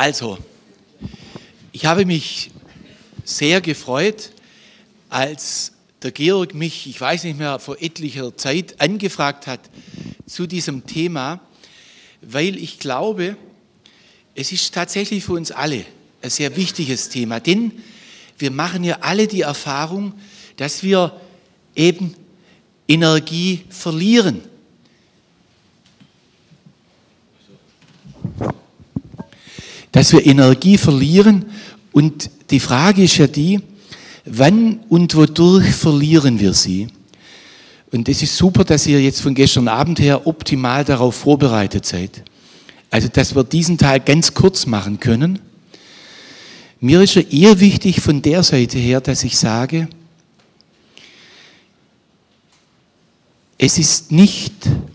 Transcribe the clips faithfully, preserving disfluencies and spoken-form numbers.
Also, ich habe mich sehr gefreut, als der Georg mich, ich weiß nicht mehr, vor etlicher Zeit angefragt hat zu diesem Thema, weil ich glaube, es ist tatsächlich für uns alle ein sehr wichtiges Thema, denn wir machen ja alle die Erfahrung, dass wir eben Energie verlieren. Dass wir Energie verlieren und die Frage ist ja die, wann und wodurch verlieren wir sie? Und es ist super, dass ihr jetzt von gestern Abend her optimal darauf vorbereitet seid. Also, dass wir diesen Teil ganz kurz machen können. Mir ist ja eher wichtig von der Seite her, dass ich sage, es ist nicht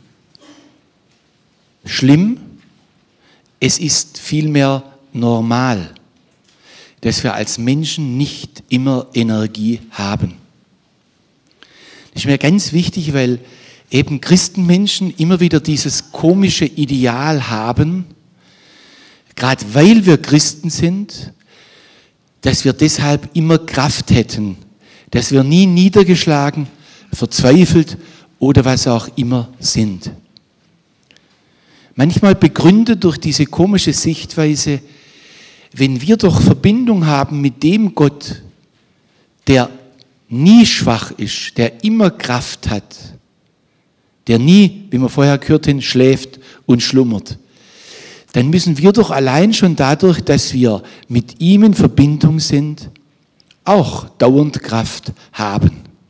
schlimm, es ist vielmehr normal, dass wir als Menschen nicht immer Energie haben. Das ist mir ganz wichtig, weil eben Christenmenschen immer wieder dieses komische Ideal haben, gerade weil wir Christen sind, dass wir deshalb immer Kraft hätten, dass wir nie niedergeschlagen, verzweifelt oder was auch immer sind. Manchmal begründet durch diese komische Sichtweise, wenn wir doch Verbindung haben mit dem Gott, der nie schwach ist, der immer Kraft hat, der nie, wie wir vorher gehört haben, schläft und schlummert, dann müssen wir doch allein schon dadurch, dass wir mit ihm in Verbindung sind, auch dauernd Kraft haben.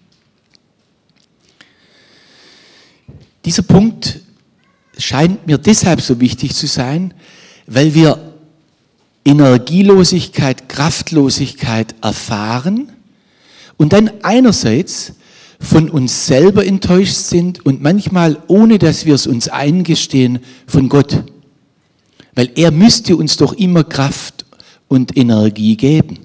Dieser Punkt scheint mir deshalb so wichtig zu sein, weil wir Energielosigkeit, Kraftlosigkeit erfahren und dann einerseits von uns selber enttäuscht sind und manchmal, ohne dass wir es uns eingestehen, von Gott. Weil er müsste uns doch immer Kraft und Energie geben.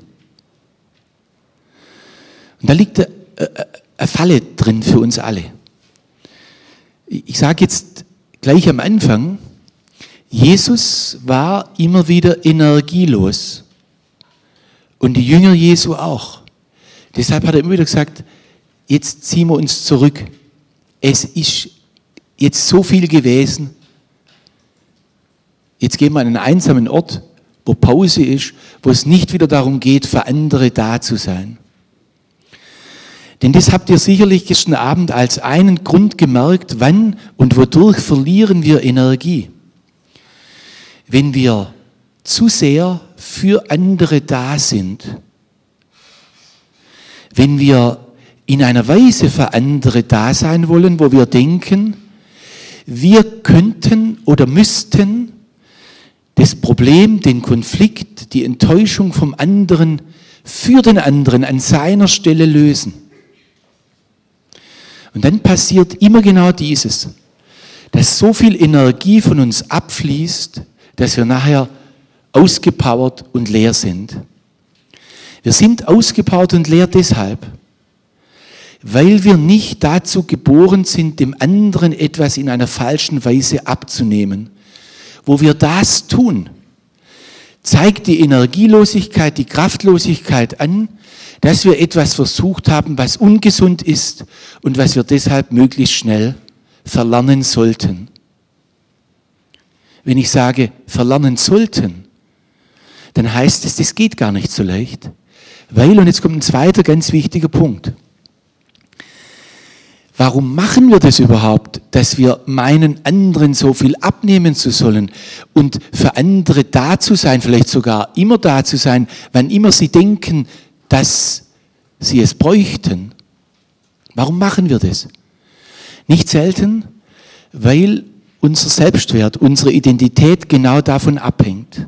Und da liegt eine Falle drin für uns alle. Ich sage jetzt gleich am Anfang, Jesus war immer wieder energielos und die Jünger Jesu auch. Deshalb hat er immer wieder gesagt, jetzt ziehen wir uns zurück. Es ist jetzt so viel gewesen. Jetzt gehen wir an einen einsamen Ort, wo Pause ist, wo es nicht wieder darum geht, für andere da zu sein. Denn das habt ihr sicherlich gestern Abend als einen Grund gemerkt, wann und wodurch verlieren wir Energie. Wenn wir zu sehr für andere da sind, wenn wir in einer Weise für andere da sein wollen, wo wir denken, wir könnten oder müssten das Problem, den Konflikt, die Enttäuschung vom anderen für den anderen an seiner Stelle lösen. Und dann passiert immer genau dieses, dass so viel Energie von uns abfließt, dass wir nachher ausgepowert und leer sind. Wir sind ausgepowert und leer deshalb, weil wir nicht dazu geboren sind, dem anderen etwas in einer falschen Weise abzunehmen. Wo wir das tun, zeigt die Energielosigkeit, die Kraftlosigkeit an, dass wir etwas versucht haben, was ungesund ist und was wir deshalb möglichst schnell verlernen sollten. Wenn ich sage, verlernen sollten, dann heißt es, das geht gar nicht so leicht. Weil, und jetzt kommt ein zweiter ganz wichtiger Punkt. Warum machen wir das überhaupt, dass wir meinen, anderen so viel abnehmen zu sollen und für andere da zu sein, vielleicht sogar immer da zu sein, wann immer sie denken, dass sie es bräuchten? Warum machen wir das? Nicht selten, weil unser Selbstwert, unsere Identität genau davon abhängt.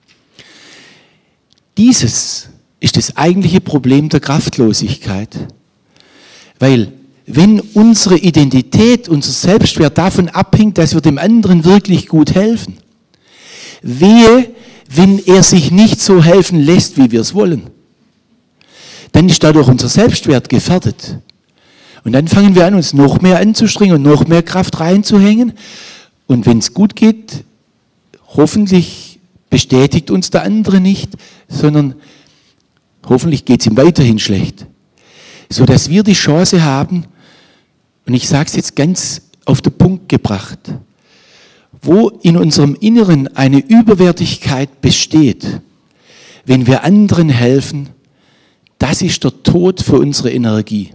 Dieses ist das eigentliche Problem der Kraftlosigkeit. Weil wenn unsere Identität, unser Selbstwert davon abhängt, dass wir dem anderen wirklich gut helfen, wehe, wenn er sich nicht so helfen lässt, wie wir es wollen, dann ist dadurch unser Selbstwert gefährdet. Und dann fangen wir an, uns noch mehr anzustrengen und noch mehr Kraft reinzuhängen. Und wenn es gut geht, hoffentlich bestätigt uns der andere nicht, sondern hoffentlich geht es ihm weiterhin schlecht. Sodass wir die Chance haben, und ich sage es jetzt ganz auf den Punkt gebracht, wo in unserem Inneren eine Überwertigkeit besteht, wenn wir anderen helfen, das ist der Tod für unsere Energie.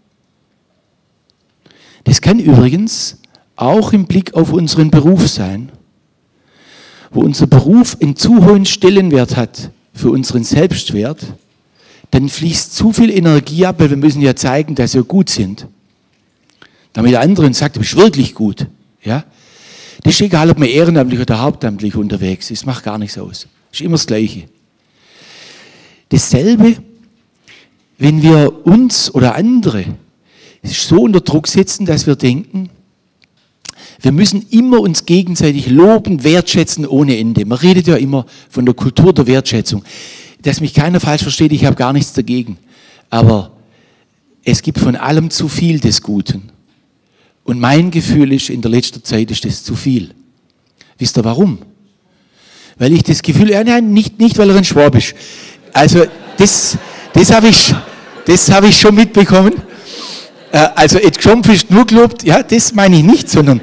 Das kann übrigens auch im Blick auf unseren Beruf sein, wo unser Beruf einen zu hohen Stellenwert hat für unseren Selbstwert, dann fließt zu viel Energie ab, weil wir müssen ja zeigen, dass wir gut sind. Damit der andere sagt, du bist wirklich gut. Ja? Das ist egal, ob man ehrenamtlich oder hauptamtlich unterwegs ist, macht gar nichts aus. Das ist immer das Gleiche. Dasselbe, wenn wir uns oder andere so unter Druck setzen, dass wir denken, wir müssen immer uns gegenseitig loben, wertschätzen ohne Ende. Man redet ja immer von der Kultur der Wertschätzung. Dass mich keiner falsch versteht, ich habe gar nichts dagegen. Aber es gibt von allem zu viel des Guten. Und mein Gefühl ist, in der letzten Zeit ist das zu viel. Wisst ihr warum? Weil ich das Gefühl, ja, nein, nicht, nicht weil er ein Schwab ist. Also das, das habe ich, das habe ich schon mitbekommen. Also Ed Gschomp ist nur gelobt, ja, das meine ich nicht, sondern,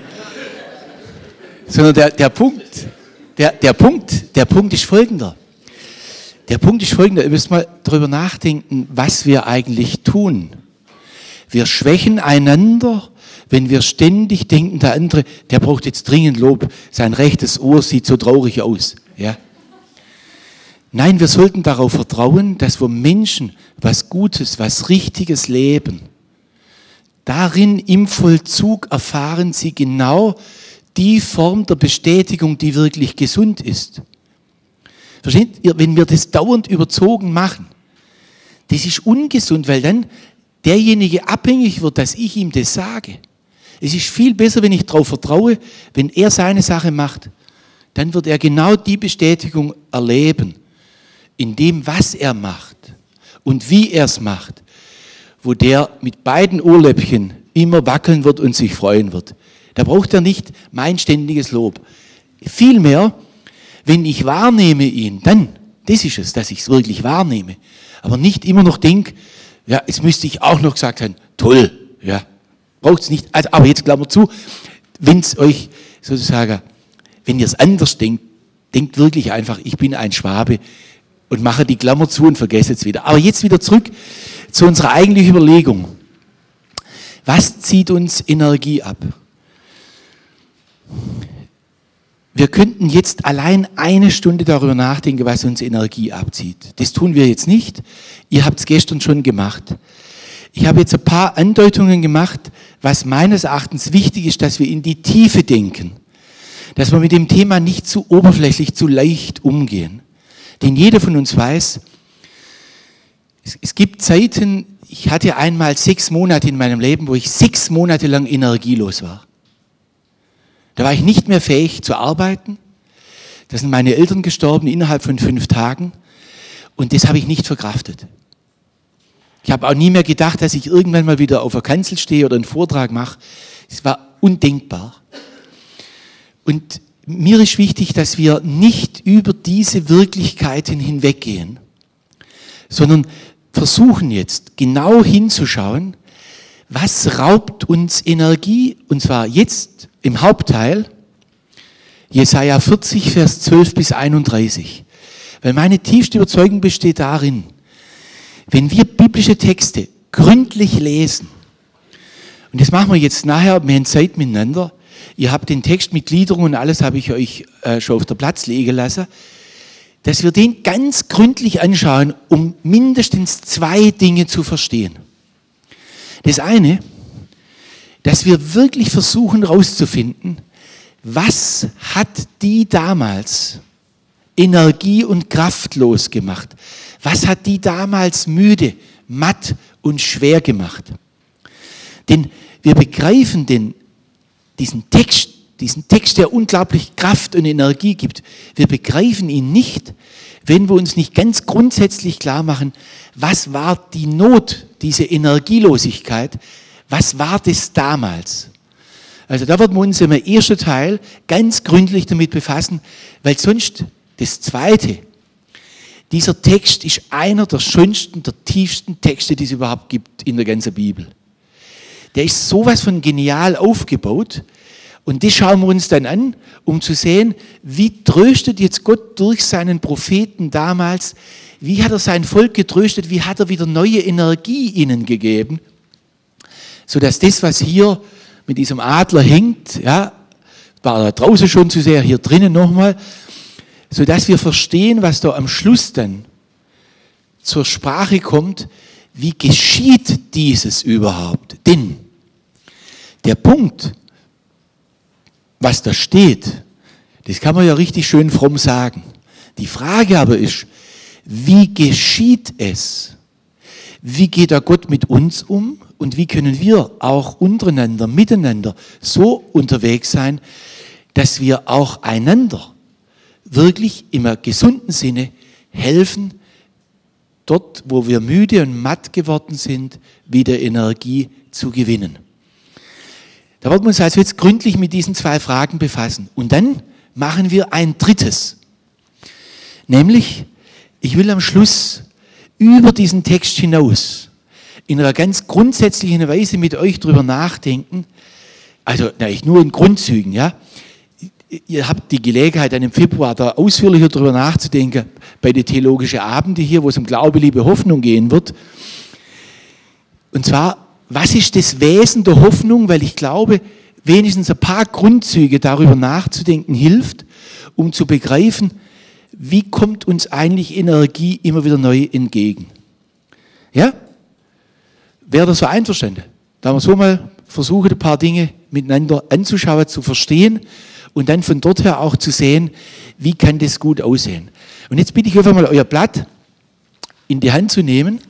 sondern der, der Punkt, der, der Punkt, der Punkt ist folgender. Der Punkt ist folgender, ihr müsst mal darüber nachdenken, was wir eigentlich tun. Wir schwächen einander, wenn wir ständig denken, der andere, der braucht jetzt dringend Lob, sein rechtes Ohr sieht so traurig aus. Ja. Nein, wir sollten darauf vertrauen, dass wir Menschen was Gutes, was Richtiges leben. Darin im Vollzug erfahren sie genau die Form der Bestätigung, die wirklich gesund ist. Versteht ihr, wenn wir das dauernd überzogen machen, das ist ungesund, weil dann derjenige abhängig wird, dass ich ihm das sage. Es ist viel besser, wenn ich darauf vertraue, wenn er seine Sache macht, dann wird er genau die Bestätigung erleben, in dem, was er macht und wie er es macht, wo der mit beiden Ohrläppchen immer wackeln wird und sich freuen wird. Da braucht er nicht mein ständiges Lob. Vielmehr, wenn ich wahrnehme ihn, dann, das ist es, dass ich es wirklich wahrnehme. Aber nicht immer noch denke, ja, jetzt müsste ich auch noch gesagt haben, toll, ja, braucht es nicht. Also, aber jetzt Klammer zu, wenn es euch sozusagen, wenn ihr es anders denkt, denkt wirklich einfach, ich bin ein Schwabe und mache die Klammer zu und vergesse es wieder. Aber jetzt wieder zurück zu unserer eigentlichen Überlegung. Was zieht uns Energie ab? Wir könnten jetzt allein eine Stunde darüber nachdenken, was uns Energie abzieht. Das tun wir jetzt nicht. Ihr habt es gestern schon gemacht. Ich habe jetzt ein paar Andeutungen gemacht, was meines Erachtens wichtig ist, dass wir in die Tiefe denken. Dass wir mit dem Thema nicht zu oberflächlich, zu leicht umgehen. Denn jeder von uns weiß, es, es gibt Zeiten, ich hatte einmal sechs Monate in meinem Leben, wo ich sechs Monate lang energielos war. Da war ich nicht mehr fähig zu arbeiten. Da sind meine Eltern gestorben innerhalb von fünf Tagen. Und das habe ich nicht verkraftet. Ich habe auch nie mehr gedacht, dass ich irgendwann mal wieder auf der Kanzel stehe oder einen Vortrag mache. Das war undenkbar. Und mir ist wichtig, dass wir nicht über diese Wirklichkeiten hinweggehen, sondern versuchen jetzt genau hinzuschauen, was raubt uns Energie, und zwar jetzt im Hauptteil, Jesaja vierzig, Vers zwölf bis einunddreißig. Weil meine tiefste Überzeugung besteht darin, wenn wir biblische Texte gründlich lesen, und das machen wir jetzt nachher, wir haben Zeit miteinander, ihr habt den Text mit Gliederung und alles habe ich euch äh, schon auf der Platz legen lassen, dass wir den ganz gründlich anschauen, um mindestens zwei Dinge zu verstehen. Das eine, dass wir wirklich versuchen herauszufinden, was hat die damals Energie- und kraftlos gemacht? Was hat die damals müde, matt und schwer gemacht? Denn wir begreifen den, diesen Text, diesen Text, der unglaublich Kraft und Energie gibt. Wir begreifen ihn nicht, wenn wir uns nicht ganz grundsätzlich klar machen, was war die Not, diese Energielosigkeit, was war das damals? Also da werden wir uns im ersten Teil ganz gründlich damit befassen, weil sonst Das Zweite, dieser Text ist einer der schönsten, der tiefsten Texte, die es überhaupt gibt in der ganzen Bibel. Der ist sowas von genial aufgebaut. Und das schauen wir uns dann an, um zu sehen, wie tröstet jetzt Gott durch seinen Propheten damals, wie hat er sein Volk getröstet, wie hat er wieder neue Energie ihnen gegeben, sodass das, was hier mit diesem Adler hängt, ja, war da draußen schon zu sehr, hier drinnen nochmal, sodass wir verstehen, was da am Schluss dann zur Sprache kommt, wie geschieht dieses überhaupt? Denn der Punkt, was da steht, das kann man ja richtig schön fromm sagen. Die Frage aber ist, wie geschieht es? Wie geht da Gott mit uns um? Und wie können wir auch untereinander, miteinander so unterwegs sein, dass wir auch einander wirklich im gesunden Sinne helfen, dort, wo wir müde und matt geworden sind, wieder Energie zu gewinnen. Da wollen wir uns also jetzt gründlich mit diesen zwei Fragen befassen. Und dann machen wir ein drittes. Nämlich, ich will am Schluss über diesen Text hinaus in einer ganz grundsätzlichen Weise mit euch drüber nachdenken. Also, na, ich nur in Grundzügen, ja. Ihr habt die Gelegenheit, dann im Februar da ausführlicher drüber nachzudenken, bei den theologischen Abenden hier, wo es um Glaube, Liebe, Hoffnung gehen wird. Und zwar, was ist das Wesen der Hoffnung? Weil ich glaube, wenigstens ein paar Grundzüge darüber nachzudenken hilft, um zu begreifen, wie kommt uns eigentlich Energie immer wieder neu entgegen. Ja? Wäre das so einverstanden? Da wir so mal versuchen, ein paar Dinge miteinander anzuschauen, zu verstehen und dann von dort her auch zu sehen, wie kann das gut aussehen. Und jetzt bitte ich einfach mal euer Blatt in die Hand zu nehmen.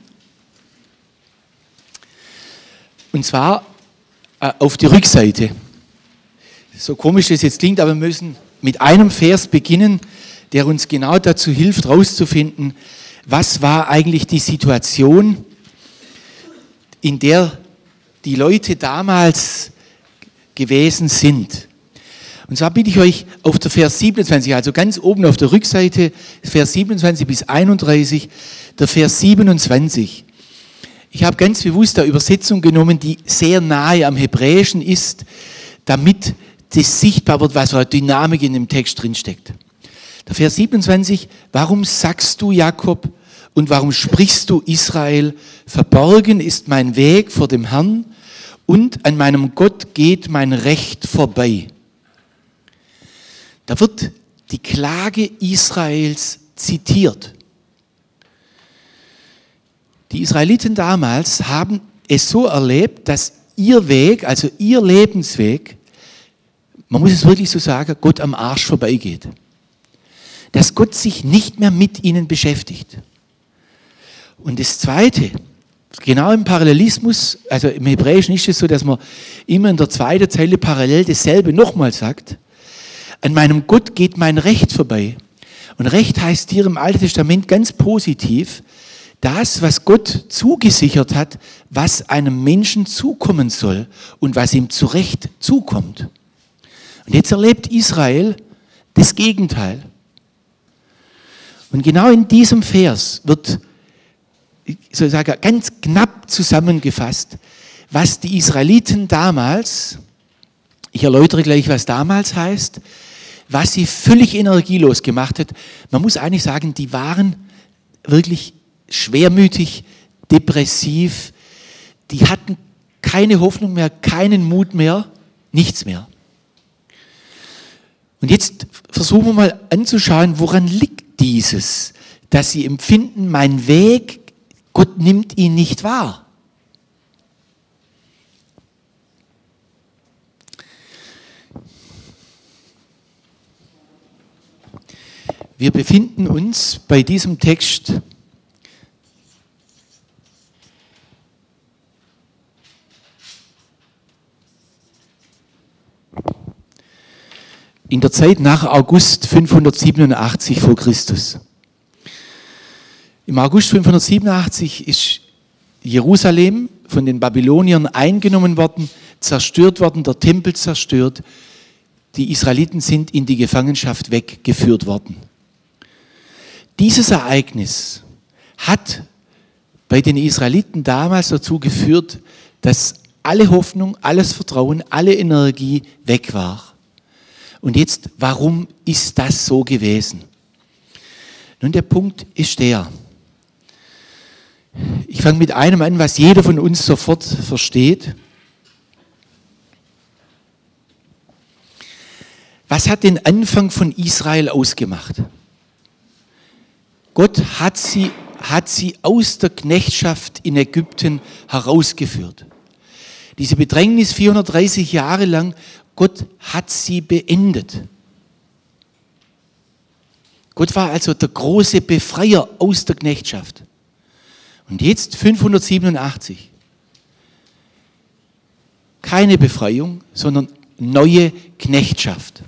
Und zwar äh, auf die Rückseite. So komisch das jetzt klingt, aber wir müssen mit einem Vers beginnen, der uns genau dazu hilft, herauszufinden, was war eigentlich die Situation, in der die Leute damals gewesen sind. Und zwar bitte ich euch auf der Vers siebenundzwanzig, also ganz oben auf der Rückseite, Vers siebenundzwanzig bis einunddreißig, der Vers siebenundzwanzig. Ich habe ganz bewusst eine Übersetzung genommen, die sehr nahe am Hebräischen ist, damit das sichtbar wird, was für eine Dynamik in dem Text drinsteckt. Der Vers siebenundzwanzig, warum sagst du, Jakob, und warum sprichst du, Israel, verborgen ist mein Weg vor dem Herrn und an meinem Gott geht mein Recht vorbei. Da wird die Klage Israels zitiert. Die Israeliten damals haben es so erlebt, dass ihr Weg, also ihr Lebensweg, man muss es wirklich so sagen, Gott am Arsch vorbeigeht. Dass Gott sich nicht mehr mit ihnen beschäftigt. Und das Zweite, genau im Parallelismus, also im Hebräischen ist es so, dass man immer in der zweiten Zeile parallel dasselbe nochmal sagt. An meinem Gott geht mein Recht vorbei. Und Recht heißt hier im Alten Testament ganz positiv, das, was Gott zugesichert hat, was einem Menschen zukommen soll und was ihm zu Recht zukommt. Und jetzt erlebt Israel das Gegenteil. Und genau in diesem Vers wird sozusagen ganz knapp zusammengefasst, was die Israeliten damals, ich erläutere gleich, was damals heißt, was sie völlig energielos gemacht hat. Man muss eigentlich sagen, die waren wirklich schwermütig, depressiv, die hatten keine Hoffnung mehr, keinen Mut mehr, nichts mehr. Und jetzt versuchen wir mal anzuschauen, woran liegt dieses, dass sie empfinden, mein Weg, Gott nimmt ihn nicht wahr. Wir befinden uns bei diesem Text in der Zeit nach August fünfhundertsiebenundachtzig vor Christus. Im August fünfhundertsiebenundachtzig ist Jerusalem von den Babyloniern eingenommen worden, zerstört worden, der Tempel zerstört. Die Israeliten sind in die Gefangenschaft weggeführt worden. Dieses Ereignis hat bei den Israeliten damals dazu geführt, dass alle Hoffnung, alles Vertrauen, alle Energie weg war. Und jetzt, warum ist das so gewesen? Nun, der Punkt ist der. Ich fange mit einem an, was jeder von uns sofort versteht. Was hat den Anfang von Israel ausgemacht? Gott hat sie, hat sie aus der Knechtschaft in Ägypten herausgeführt. Diese Bedrängnis vierhundertdreißig Jahre lang, Gott hat sie beendet. Gott war also der große Befreier aus der Knechtschaft. Und jetzt fünfhundertsiebenundachtzig. Keine Befreiung, sondern neue Knechtschaft.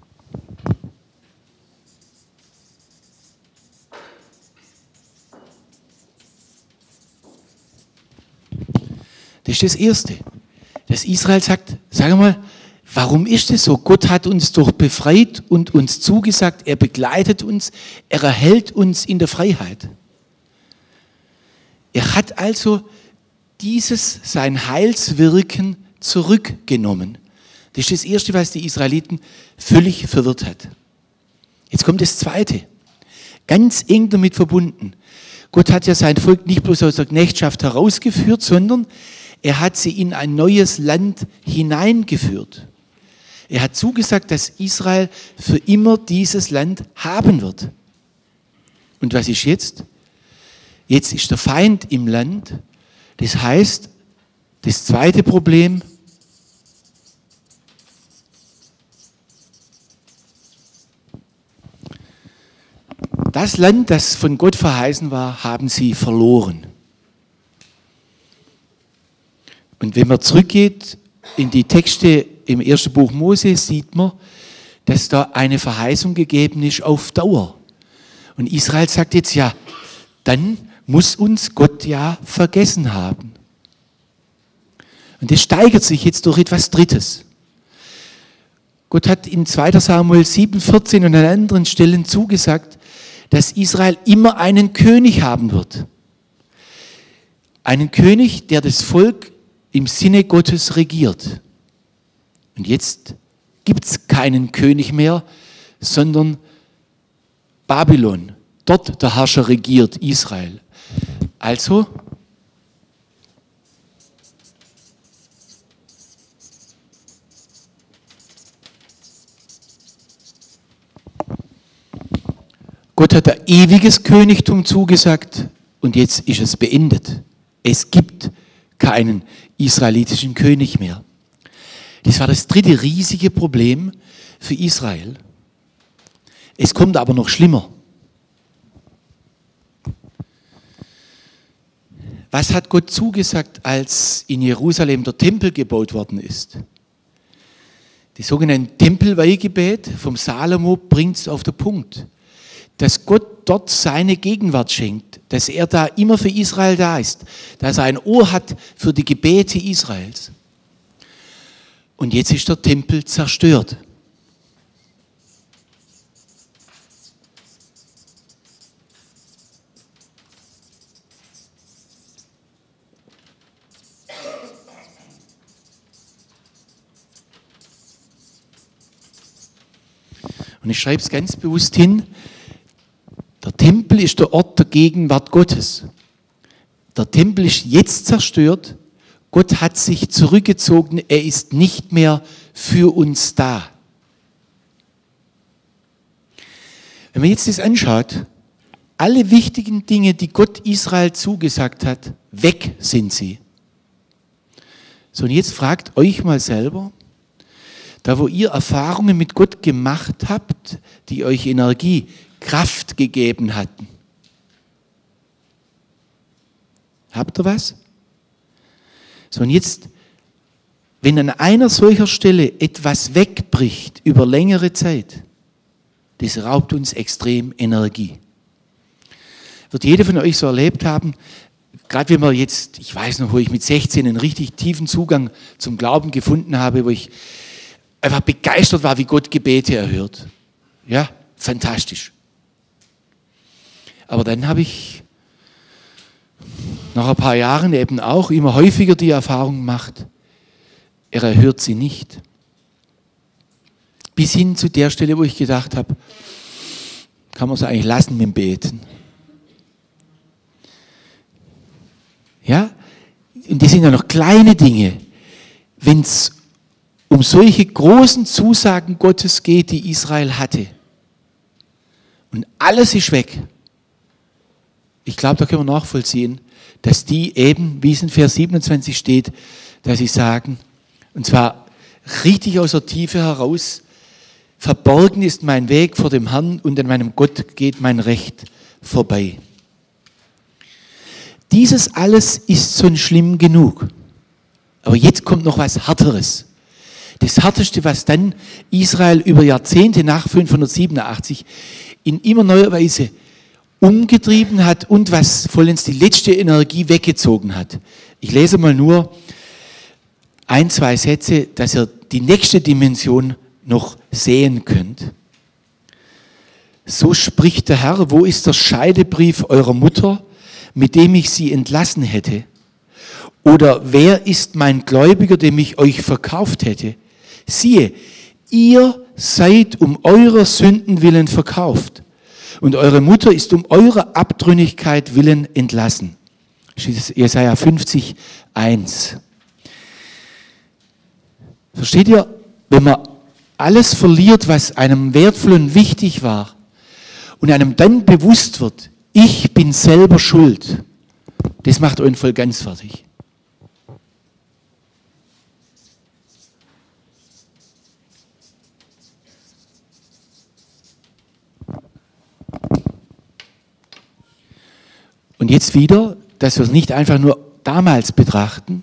Das ist das Erste. Dass Israel sagt, sag mal, warum ist es so? Gott hat uns doch befreit und uns zugesagt, er begleitet uns, er erhält uns in der Freiheit. Er hat also dieses, sein Heilswirken zurückgenommen. Das ist das Erste, was die Israeliten völlig verwirrt hat. Jetzt kommt das Zweite, ganz eng damit verbunden. Gott hat ja sein Volk nicht bloß aus der Knechtschaft herausgeführt, sondern er hat sie in ein neues Land hineingeführt. Er hat zugesagt, dass Israel für immer dieses Land haben wird. Und was ist jetzt? Jetzt ist der Feind im Land. Das heißt, das zweite Problem, das Land, das von Gott verheißen war, haben sie verloren. Und wenn man zurückgeht in die Texte im ersten Buch Mose, sieht man, dass da eine Verheißung gegeben ist auf Dauer. Und Israel sagt jetzt, ja, dann muss uns Gott ja vergessen haben. Und das steigert sich jetzt durch etwas Drittes. Gott hat in zweiter Samuel sieben vierzehn und an anderen Stellen zugesagt, dass Israel immer einen König haben wird. Einen König, der das Volk im Sinne Gottes regiert. Und jetzt gibt es keinen König mehr, sondern Babylon. Dort der Herrscher regiert Israel. Also, Gott hat ein ewiges Königtum zugesagt und jetzt ist es beendet. Es gibt keinen israelitischen König mehr. Das war das dritte riesige Problem für Israel. Es kommt aber noch schlimmer. Was hat Gott zugesagt, als in Jerusalem der Tempel gebaut worden ist? Das sogenannte Tempelweihgebet vom Salomo bringt es auf den Punkt, dass Gott dort seine Gegenwart schenkt, dass er da immer für Israel da ist, dass er ein Ohr hat für die Gebete Israels. Und jetzt ist der Tempel zerstört. Und ich schreibe es ganz bewusst hin, der Tempel ist der Ort der Gegenwart Gottes. Der Tempel ist jetzt zerstört. Gott hat sich zurückgezogen. Er ist nicht mehr für uns da. Wenn man jetzt das anschaut, alle wichtigen Dinge, die Gott Israel zugesagt hat, weg sind sie. So, und jetzt fragt euch mal selber, da wo ihr Erfahrungen mit Gott gemacht habt, die euch Energie, Kraft gegeben hatten. Habt ihr was? So, und jetzt, wenn an einer solcher Stelle etwas wegbricht über längere Zeit, das raubt uns extrem Energie. Wird jeder von euch so erlebt haben, gerade wenn man jetzt, ich weiß noch, wo ich mit sechzehn einen richtig tiefen Zugang zum Glauben gefunden habe, wo ich einfach begeistert war, wie Gott Gebete erhört. Ja, fantastisch. Aber dann habe ich nach ein paar Jahren eben auch immer häufiger die Erfahrung gemacht, er erhört sie nicht. Bis hin zu der Stelle, wo ich gedacht habe, kann man es eigentlich lassen mit dem Beten. Ja, und das sind ja noch kleine Dinge. Wenn es um solche großen Zusagen Gottes geht, die Israel hatte, und alles ist weg, ich glaube, da können wir nachvollziehen, dass die eben, wie es in Vers siebenundzwanzig steht, dass sie sagen, und zwar richtig aus der Tiefe heraus, verborgen ist mein Weg vor dem Herrn und an meinem Gott geht mein Recht vorbei. Dieses alles ist schon schlimm genug. Aber jetzt kommt noch was Härteres. Das Härteste, was dann Israel über Jahrzehnte nach fünfhundertsiebenundachtzig in immer neuer Weise umgetrieben hat und was vollends die letzte Energie weggezogen hat. Ich lese mal nur ein, zwei Sätze, dass ihr die nächste Dimension noch sehen könnt. So spricht der Herr, wo ist der Scheidebrief eurer Mutter, mit dem ich sie entlassen hätte? Oder wer ist mein Gläubiger, dem ich euch verkauft hätte? Siehe, ihr seid um eurer Sünden willen verkauft und eure Mutter ist um eurer Abtrünnigkeit willen entlassen. Jesaja fünfzig, eins. Versteht ihr, wenn man alles verliert, was einem wertvoll und wichtig war und einem dann bewusst wird, ich bin selber schuld, das macht euren voll ganz fertig. Und jetzt wieder, dass wir es nicht einfach nur damals betrachten,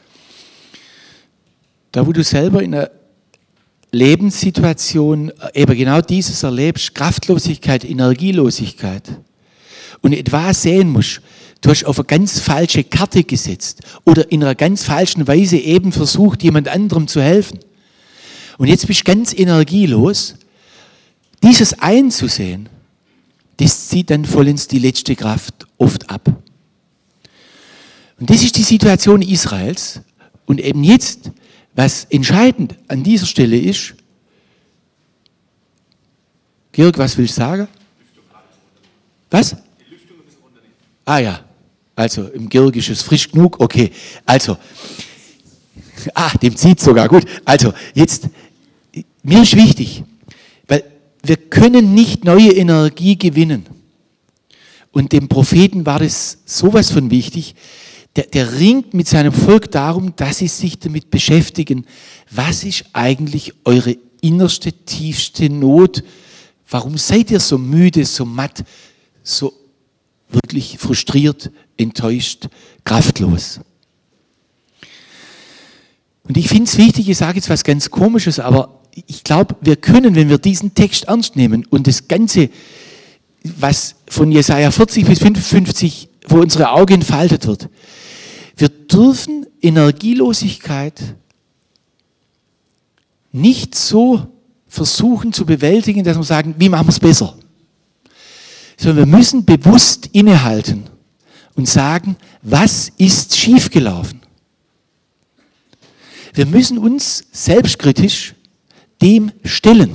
da wo du selber in einer Lebenssituation eben genau dieses erlebst, Kraftlosigkeit, Energielosigkeit, und etwas sehen musst, du hast auf eine ganz falsche Karte gesetzt oder in einer ganz falschen Weise eben versucht, jemand anderem zu helfen. Und jetzt bist du ganz energielos. Dieses einzusehen, das zieht dann vollends die letzte Kraft oft ab. Und das ist die Situation Israels. Und eben jetzt, was entscheidend an dieser Stelle ist, Georg, was willst du sagen? Was? Ah ja, also im Georg ist es frisch genug, okay. Also, ah, dem zieht sogar, gut. Also, jetzt, mir ist wichtig, weil wir können nicht neue Energie gewinnen. Und dem Propheten war das sowas von wichtig. Der, der ringt mit seinem Volk darum, dass sie sich damit beschäftigen. Was ist eigentlich eure innerste, tiefste Not? Warum seid ihr so müde, so matt, so wirklich frustriert, enttäuscht, kraftlos? Und ich finde es wichtig, ich sage jetzt was ganz Komisches, aber ich glaube, wir können, wenn wir diesen Text ernst nehmen und das Ganze, was von Jesaja vierzig bis fünfundfünfzig vor unsere Augen entfaltet wird, wir dürfen Energielosigkeit nicht so versuchen zu bewältigen, dass wir sagen, wie machen wir es besser? Sondern wir müssen bewusst innehalten und sagen, was ist schiefgelaufen? Wir müssen uns selbstkritisch dem stellen.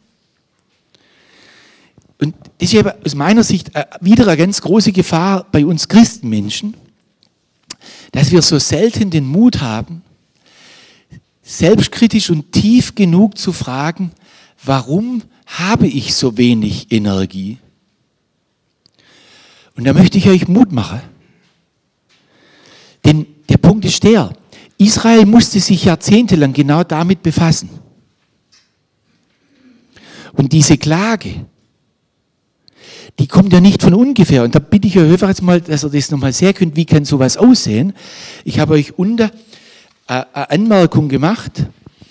Und das ist aber aus meiner Sicht wieder eine ganz große Gefahr bei uns Christenmenschen, dass wir so selten den Mut haben, selbstkritisch und tief genug zu fragen, warum habe ich so wenig Energie? Und da möchte ich euch Mut machen. Denn der Punkt ist der, Israel musste sich jahrzehntelang genau damit befassen. Und diese Klage, die kommt ja nicht von ungefähr. Und da bitte ich euch jetzt mal, dass ihr das nochmal sehen könnt, wie kann sowas aussehen. Ich habe euch unter eine Anmerkung gemacht.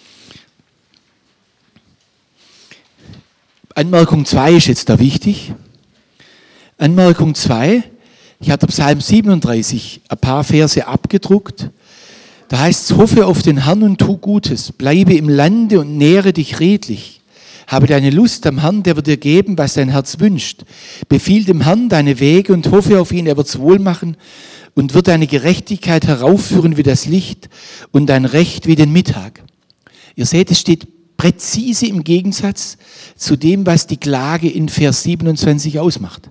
Anmerkung zwei ist jetzt da wichtig. Anmerkung zwei, ich hatte Psalm siebenunddreißig ein paar Verse abgedruckt. Da heißt es, hoffe auf den Herrn und tu Gutes, bleibe im Lande und nähre dich redlich. Habe deine Lust am Herrn, der wird dir geben, was dein Herz wünscht. Befiehl dem Herrn deine Wege und hoffe auf ihn, er wird's wohl machen und wird deine Gerechtigkeit heraufführen wie das Licht und dein Recht wie den Mittag. Ihr seht, es steht präzise im Gegensatz zu dem, was die Klage in Vers siebenundzwanzig ausmacht.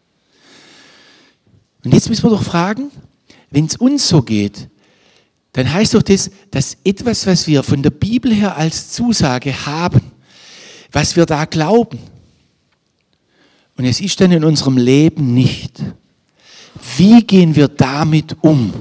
Und jetzt müssen wir doch fragen, wenn es uns so geht, dann heißt doch das, dass etwas, was wir von der Bibel her als Zusage haben, was wir da glauben, und es ist dann in unserem Leben nicht. Wie gehen wir damit um?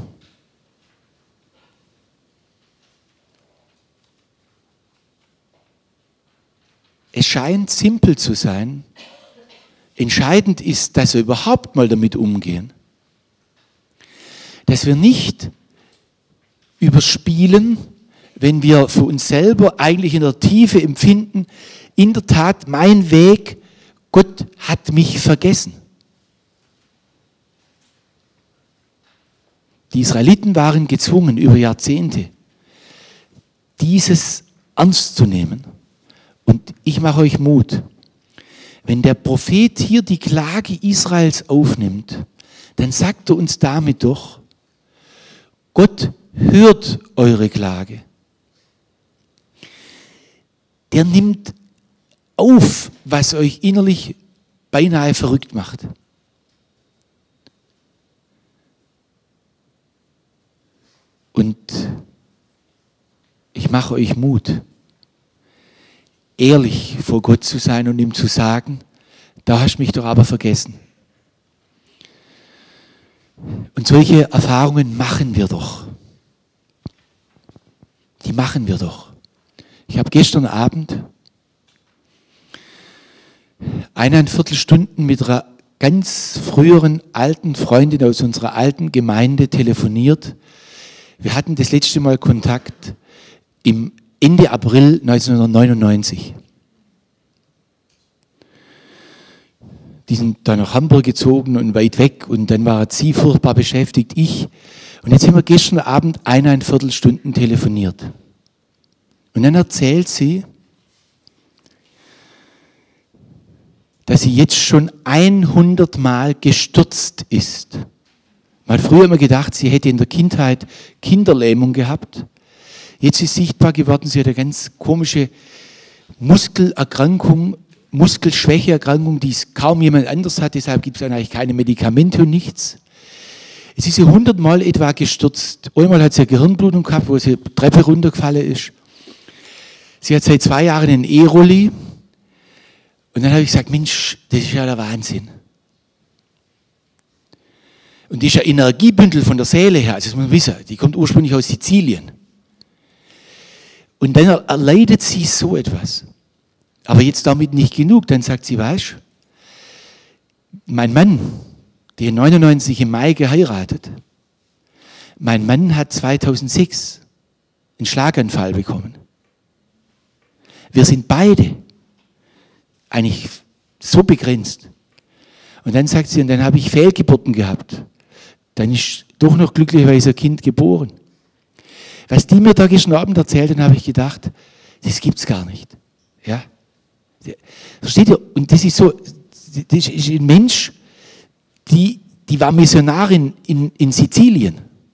Es scheint simpel zu sein. Entscheidend ist, dass wir überhaupt mal damit umgehen. Dass wir nicht überspielen, wenn wir für uns selber eigentlich in der Tiefe empfinden, in der Tat, mein Weg, Gott hat mich vergessen. Die Israeliten waren gezwungen, über Jahrzehnte dieses ernst zu nehmen. Und ich mache euch Mut. Wenn der Prophet hier die Klage Israels aufnimmt, dann sagt er uns damit doch, Gott hört eure Klage. Der nimmt auf, was euch innerlich beinahe verrückt macht. Und ich mache euch Mut, ehrlich vor Gott zu sein und ihm zu sagen, da hast du mich doch aber vergessen. Und solche Erfahrungen machen wir doch. Die machen wir doch. Ich habe gestern Abend eineinviertel Stunden mit einer ganz früheren alten Freundin aus unserer alten Gemeinde telefoniert. Wir hatten das letzte Mal Kontakt im Ende April neunzehnhundertneunundneunzig. Die sind da nach Hamburg gezogen und weit weg und dann war sie furchtbar beschäftigt, ich. Und jetzt haben wir gestern Abend eineinviertel Stunden telefoniert. Und dann erzählt sie, dass sie jetzt schon hundert Mal gestürzt ist. Man hat früher immer gedacht, sie hätte in der Kindheit Kinderlähmung gehabt. Jetzt ist sichtbar geworden, sie hat eine ganz komische Muskelerkrankung, Muskelschwächeerkrankung, die es kaum jemand anders hat, deshalb gibt es eigentlich keine Medikamente und nichts. Es ist sie hundert Mal etwa gestürzt. Einmal hat sie eine Gehirnblutung gehabt, wo sie die Treppe runtergefallen ist. Sie hat seit zwei Jahren einen E-Rolli. Und dann habe ich gesagt, Mensch, das ist ja der Wahnsinn. Und die ist ja Energiebündel von der Seele her, also das muss man wissen, die kommt ursprünglich aus Sizilien. Und dann erleidet sie so etwas. Aber jetzt damit nicht genug. Dann sagt sie, weißt du, mein Mann, der neunundneunzig im Mai geheiratet, mein Mann hat zweitausendsechs einen Schlaganfall bekommen. Wir sind beide eigentlich so begrenzt. Und dann sagt sie, und dann habe ich Fehlgeburten gehabt. Dann ist doch noch glücklicherweise ein Kind geboren. Was die mir da gestern Abend erzählt haben, habe ich gedacht, das gibt's gar nicht. Ja? Versteht ihr? Und das ist so, das ist ein Mensch, die, die war Missionarin in, in Sizilien.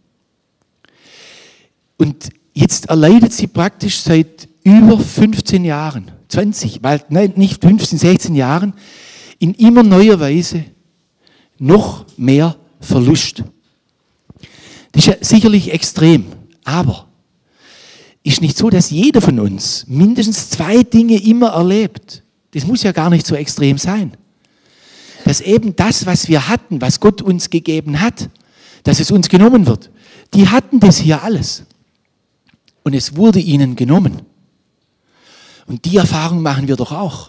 Und jetzt erleidet sie praktisch seit über fünfzehn Jahren, zwanzig, bald, nein, nicht fünfzehn, sechzehn Jahren, in immer neuer Weise noch mehr Verlust. Das ist ja sicherlich extrem, aber ist nicht so, dass jeder von uns mindestens zwei Dinge immer erlebt. Das muss ja gar nicht so extrem sein. Dass eben das, was wir hatten, was Gott uns gegeben hat, dass es uns genommen wird. Die hatten das hier alles. Und es wurde ihnen genommen. Und die Erfahrung machen wir doch auch.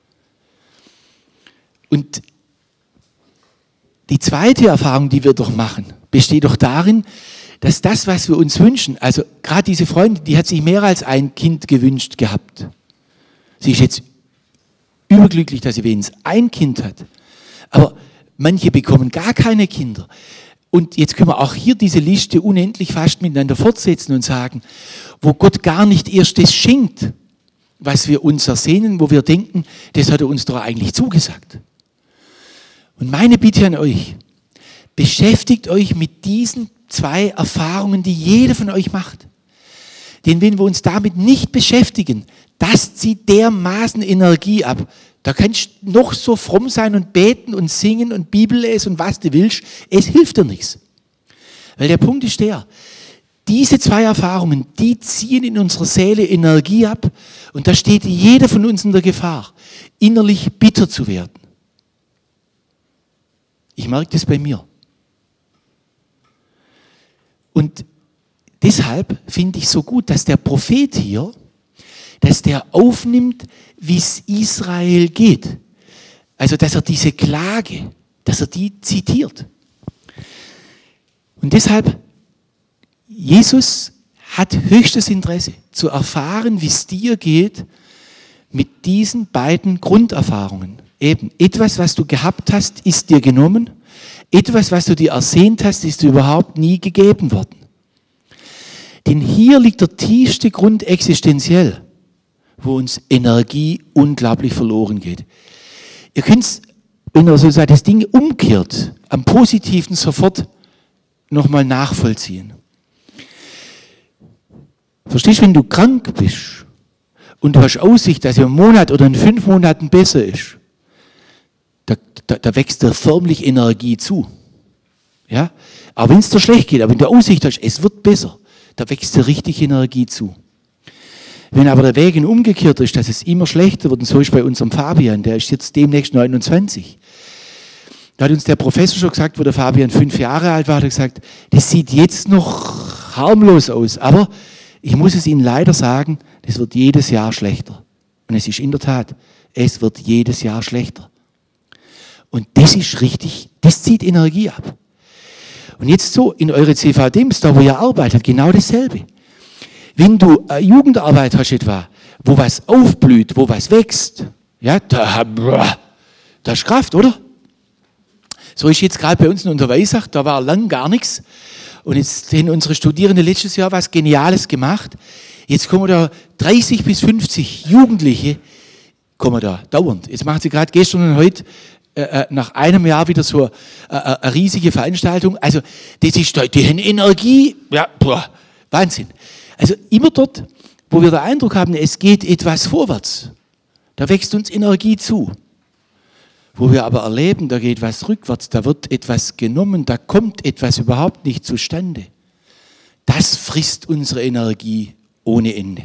Und die zweite Erfahrung, die wir doch machen, besteht doch darin, dass das, was wir uns wünschen, also gerade diese Freundin, die hat sich mehr als ein Kind gewünscht gehabt. Sie ist jetzt überglücklich, dass sie wenigstens ein Kind hat. Aber manche bekommen gar keine Kinder. Und jetzt können wir auch hier diese Liste unendlich fast miteinander fortsetzen und sagen, wo Gott gar nicht erst das schenkt, was wir uns ersehnen, wo wir denken, das hat er uns doch eigentlich zugesagt. Und meine Bitte an euch, beschäftigt euch mit diesen zwei Erfahrungen, die jeder von euch macht. Denn wenn wir uns damit nicht beschäftigen, das zieht dermaßen Energie ab. Da kannst du noch so fromm sein und beten und singen und Bibel lesen und was du willst. Es hilft dir nichts. Weil der Punkt ist der, diese zwei Erfahrungen, die ziehen in unserer Seele Energie ab und da steht jeder von uns in der Gefahr, innerlich bitter zu werden. Ich merke das bei mir. Und deshalb finde ich so gut, dass der Prophet hier, dass der aufnimmt, wie es Israel geht. Also, dass er diese Klage, dass er die zitiert. Und deshalb, Jesus hat höchstes Interesse zu erfahren, wie es dir geht mit diesen beiden Grunderfahrungen. Eben, etwas, was du gehabt hast, ist dir genommen. Etwas, was du dir ersehnt hast, ist dir überhaupt nie gegeben worden. Denn hier liegt der tiefste Grund existenziell, wo uns Energie unglaublich verloren geht. Ihr könnt, wenn ihr so sagt, das Ding umkehrt, am Positiven sofort nochmal nachvollziehen. Verstehst du, wenn du krank bist und du hast Aussicht, dass es im Monat oder in fünf Monaten besser ist, da, da, da wächst dir förmlich Energie zu. Ja? Aber wenn es dir schlecht geht, aber wenn du Aussicht hast, es wird besser, da wächst dir richtig Energie zu. Wenn aber der Weg umgekehrt ist, dass es immer schlechter wird, und so ist bei unserem Fabian, der ist jetzt demnächst neunundzwanzig. Da hat uns der Professor schon gesagt, wo der Fabian fünf Jahre alt war, hat er gesagt, das sieht jetzt noch harmlos aus, aber ich muss es Ihnen leider sagen, das wird jedes Jahr schlechter. Und es ist in der Tat, es wird jedes Jahr schlechter. Und das ist richtig, das zieht Energie ab. Und jetzt so in eure C V Ds, da wo ihr arbeitet, genau dasselbe. Wenn du äh, Jugendarbeit hast etwa, wo was aufblüht, wo was wächst, ja, da, da ist Kraft, oder? So ist jetzt gerade bei uns in Unterweisach, da war lang gar nichts. Und jetzt haben unsere Studierenden letztes Jahr was Geniales gemacht. Jetzt kommen da dreißig bis fünfzig Jugendliche, kommen da dauernd. Jetzt machen sie gerade gestern und heute äh, nach einem Jahr wieder so äh, eine riesige Veranstaltung. Also das ist, die haben Energie, ja, boah, Wahnsinn. Also immer dort, wo wir den Eindruck haben, es geht etwas vorwärts, da wächst uns Energie zu. Wo wir aber erleben, da geht was rückwärts, da wird etwas genommen, da kommt etwas überhaupt nicht zustande. Das frisst unsere Energie ohne Ende.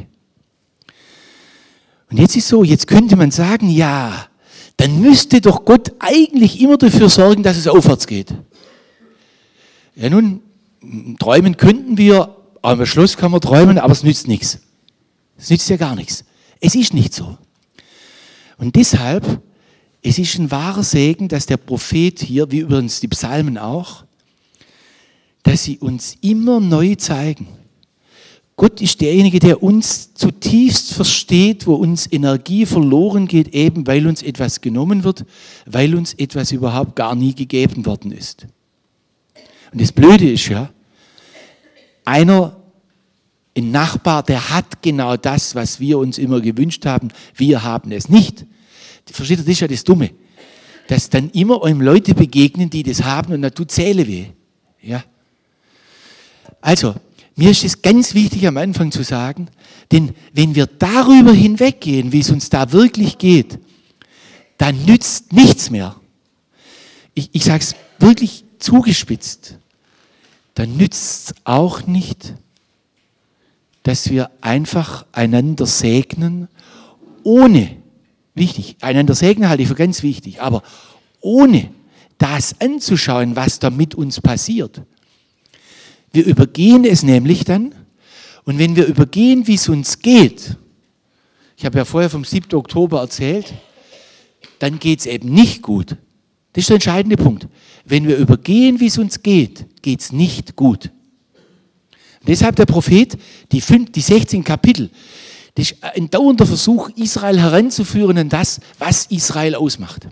Und jetzt ist so, jetzt könnte man sagen, ja, dann müsste doch Gott eigentlich immer dafür sorgen, dass es aufwärts geht. Ja nun, träumen könnten wir, am Schluss kann man träumen, aber es nützt nichts. Es nützt ja gar nichts. Es ist nicht so. Und deshalb, es ist ein wahrer Segen, dass der Prophet hier, wie übrigens die Psalmen auch, dass sie uns immer neu zeigen. Gott ist derjenige, der uns zutiefst versteht, wo uns Energie verloren geht, eben weil uns etwas genommen wird, weil uns etwas überhaupt gar nie gegeben worden ist. Und das Blöde ist ja, einer, ein Nachbar, der hat genau das, was wir uns immer gewünscht haben, wir haben es nicht. Versteht ihr, das ist ja das Dumme, dass dann immer einem Leute begegnen, die das haben und dann tut Seele weh. Ja? Also, mir ist es ganz wichtig am Anfang zu sagen, denn wenn wir darüber hinweggehen, wie es uns da wirklich geht, dann nützt nichts mehr. Ich, ich sage es wirklich zugespitzt. Dann nützt es auch nicht, dass wir einfach einander segnen, ohne, wichtig, einander segnen halte ich für ganz wichtig, aber ohne das anzuschauen, was da mit uns passiert. Wir übergehen es nämlich dann, und wenn wir übergehen, wie es uns geht, ich habe ja vorher vom siebten Oktober erzählt, dann geht es eben nicht gut. Das ist der entscheidende Punkt. Wenn wir übergehen, wie es uns geht, geht es nicht gut. Und deshalb der Prophet, die, fünf, die sechzehn Kapitel, das ist ein dauernder Versuch, Israel heranzuführen an das, was Israel ausmacht.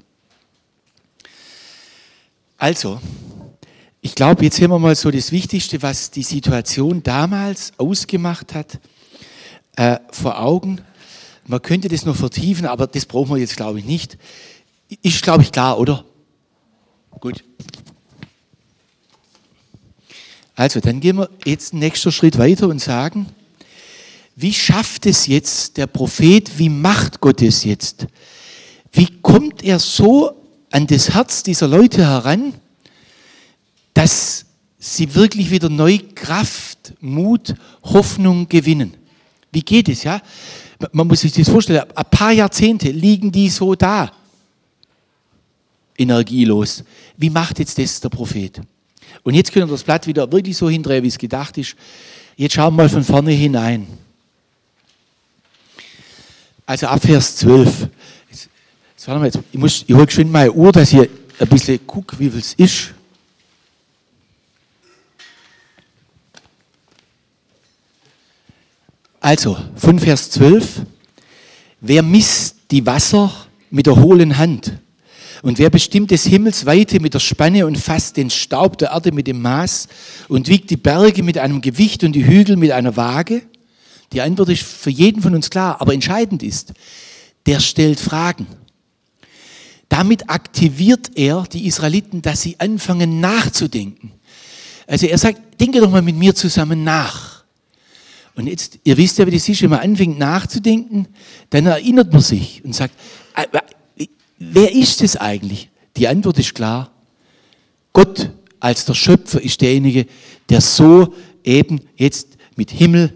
Also, ich glaube, jetzt haben wir mal so das Wichtigste, was die Situation damals ausgemacht hat, äh, vor Augen. Man könnte das noch vertiefen, aber das brauchen wir jetzt, glaube ich, nicht. Ist, glaube ich, klar, oder? Gut. Also, dann gehen wir jetzt einen nächsten Schritt weiter und sagen, wie schafft es jetzt der Prophet, wie macht Gott es jetzt? Wie kommt er so an das Herz dieser Leute heran, dass sie wirklich wieder neu Kraft, Mut, Hoffnung gewinnen? Wie geht es, ja? Man muss sich das vorstellen, ein paar Jahrzehnte liegen die so da, energielos. Wie macht jetzt das der Prophet? Und jetzt können wir das Blatt wieder wirklich so hindrehen, wie es gedacht ist. Jetzt schauen wir mal von vorne hinein. Also ab Vers zwölf. Jetzt, jetzt warte mal, jetzt, ich, muss, ich hole geschwind meine Uhr, dass ich ein bisschen gucke, wie viel es ist. Also, von Vers zwölf. Wer misst die Wasser mit der hohlen Hand? Und wer bestimmt des Himmels Weite mit der Spanne und fasst den Staub der Erde mit dem Maß und wiegt die Berge mit einem Gewicht und die Hügel mit einer Waage? Die Antwort ist für jeden von uns klar, aber entscheidend ist, der stellt Fragen. Damit aktiviert er die Israeliten, dass sie anfangen nachzudenken. Also er sagt, denke doch mal mit mir zusammen nach. Und jetzt, ihr wisst ja, wie das ist, wenn man anfängt nachzudenken, dann erinnert man sich und sagt, wer ist es eigentlich? Die Antwort ist klar. Gott als der Schöpfer ist derjenige, der so eben jetzt mit Himmel,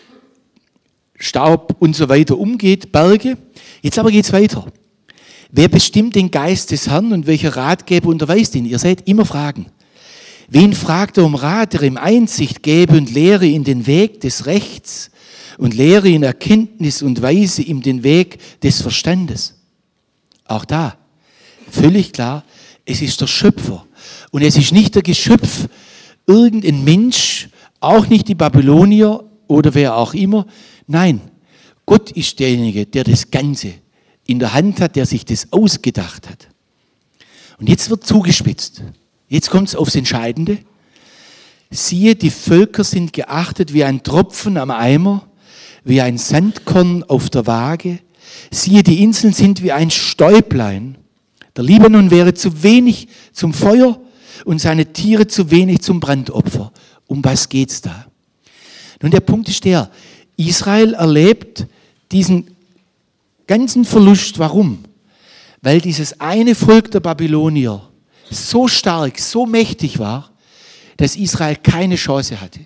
Staub und so weiter umgeht, Berge. Jetzt aber geht es weiter. Wer bestimmt den Geist des Herrn und welcher Ratgeber unterweist ihn? Ihr seid immer Fragen. Wen fragt er um Rat, der ihm Einsicht gäbe und lehre ihn den Weg des Rechts und lehre ihn Erkenntnis und weise ihm den Weg des Verstandes? Auch da, völlig klar, es ist der Schöpfer. Und es ist nicht der Geschöpf, irgendein Mensch, auch nicht die Babylonier oder wer auch immer. Nein, Gott ist derjenige, der das Ganze in der Hand hat, der sich das ausgedacht hat. Und jetzt wird zugespitzt. Jetzt kommt es aufs Entscheidende. Siehe, die Völker sind geachtet wie ein Tropfen am Eimer, wie ein Sandkorn auf der Waage. Siehe, die Inseln sind wie ein Stäublein. Der Libanon wäre zu wenig zum Feuer und seine Tiere zu wenig zum Brandopfer. Um was geht's da? Nun, der Punkt ist der, Israel erlebt diesen ganzen Verlust. Warum? Weil dieses eine Volk der Babylonier so stark, so mächtig war, dass Israel keine Chance hatte.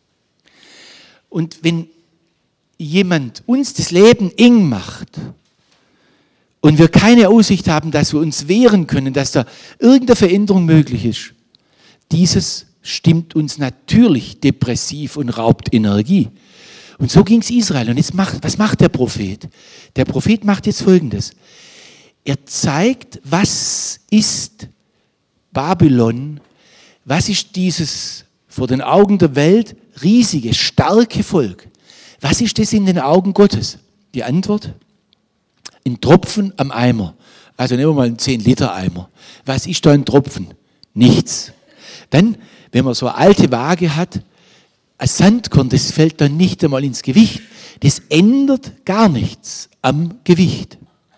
Und wenn jemand uns das Leben eng macht und wir keine Aussicht haben, dass wir uns wehren können, dass da irgendeine Veränderung möglich ist, dieses stimmt uns natürlich depressiv und raubt Energie. Und so ging es Israel. Und jetzt macht, was macht der Prophet? Der Prophet macht jetzt Folgendes. Er zeigt, was ist Babylon, was ist dieses vor den Augen der Welt riesige, starke Volk? Was ist das in den Augen Gottes? Die Antwort? Ein Tropfen am Eimer. Also nehmen wir mal einen zehn Liter Eimer. Was ist da ein Tropfen? Nichts. Dann, wenn man so eine alte Waage hat, ein Sandkorn, das fällt dann nicht einmal ins Gewicht. Das ändert gar nichts am Gewicht.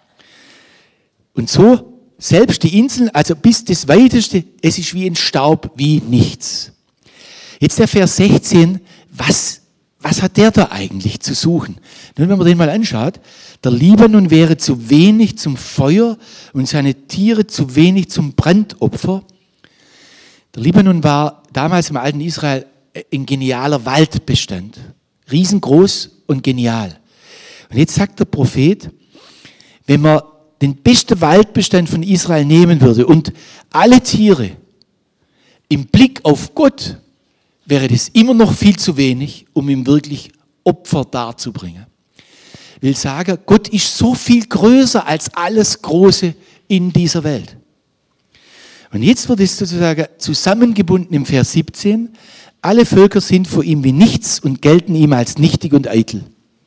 Und so, selbst die Inseln, also bis das Weiteste, es ist wie ein Staub, wie nichts. Jetzt der Vers sechzehn, was, was hat der da eigentlich zu suchen? Nun, wenn man den mal anschaut, der Libanon wäre zu wenig zum Feuer und seine Tiere zu wenig zum Brandopfer. Der Libanon war damals im alten Israel ein genialer Waldbestand. Riesengroß und genial. Und jetzt sagt der Prophet, wenn man den besten Waldbestand von Israel nehmen würde und alle Tiere im Blick auf Gott, wäre das immer noch viel zu wenig, um ihm wirklich Opfer darzubringen. Ich will sagen, Gott ist so viel größer als alles Große in dieser Welt. Und jetzt wird es sozusagen zusammengebunden im Vers siebzehn. Alle Völker sind vor ihm wie nichts und gelten ihm als nichtig und eitel.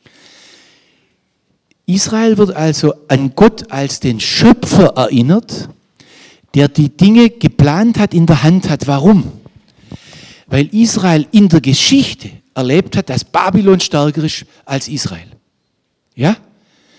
Israel wird also an Gott als den Schöpfer erinnert, der die Dinge geplant hat, in der Hand hat. Warum? Weil Israel in der Geschichte erlebt hat, dass Babylon stärker ist als Israel. Ja?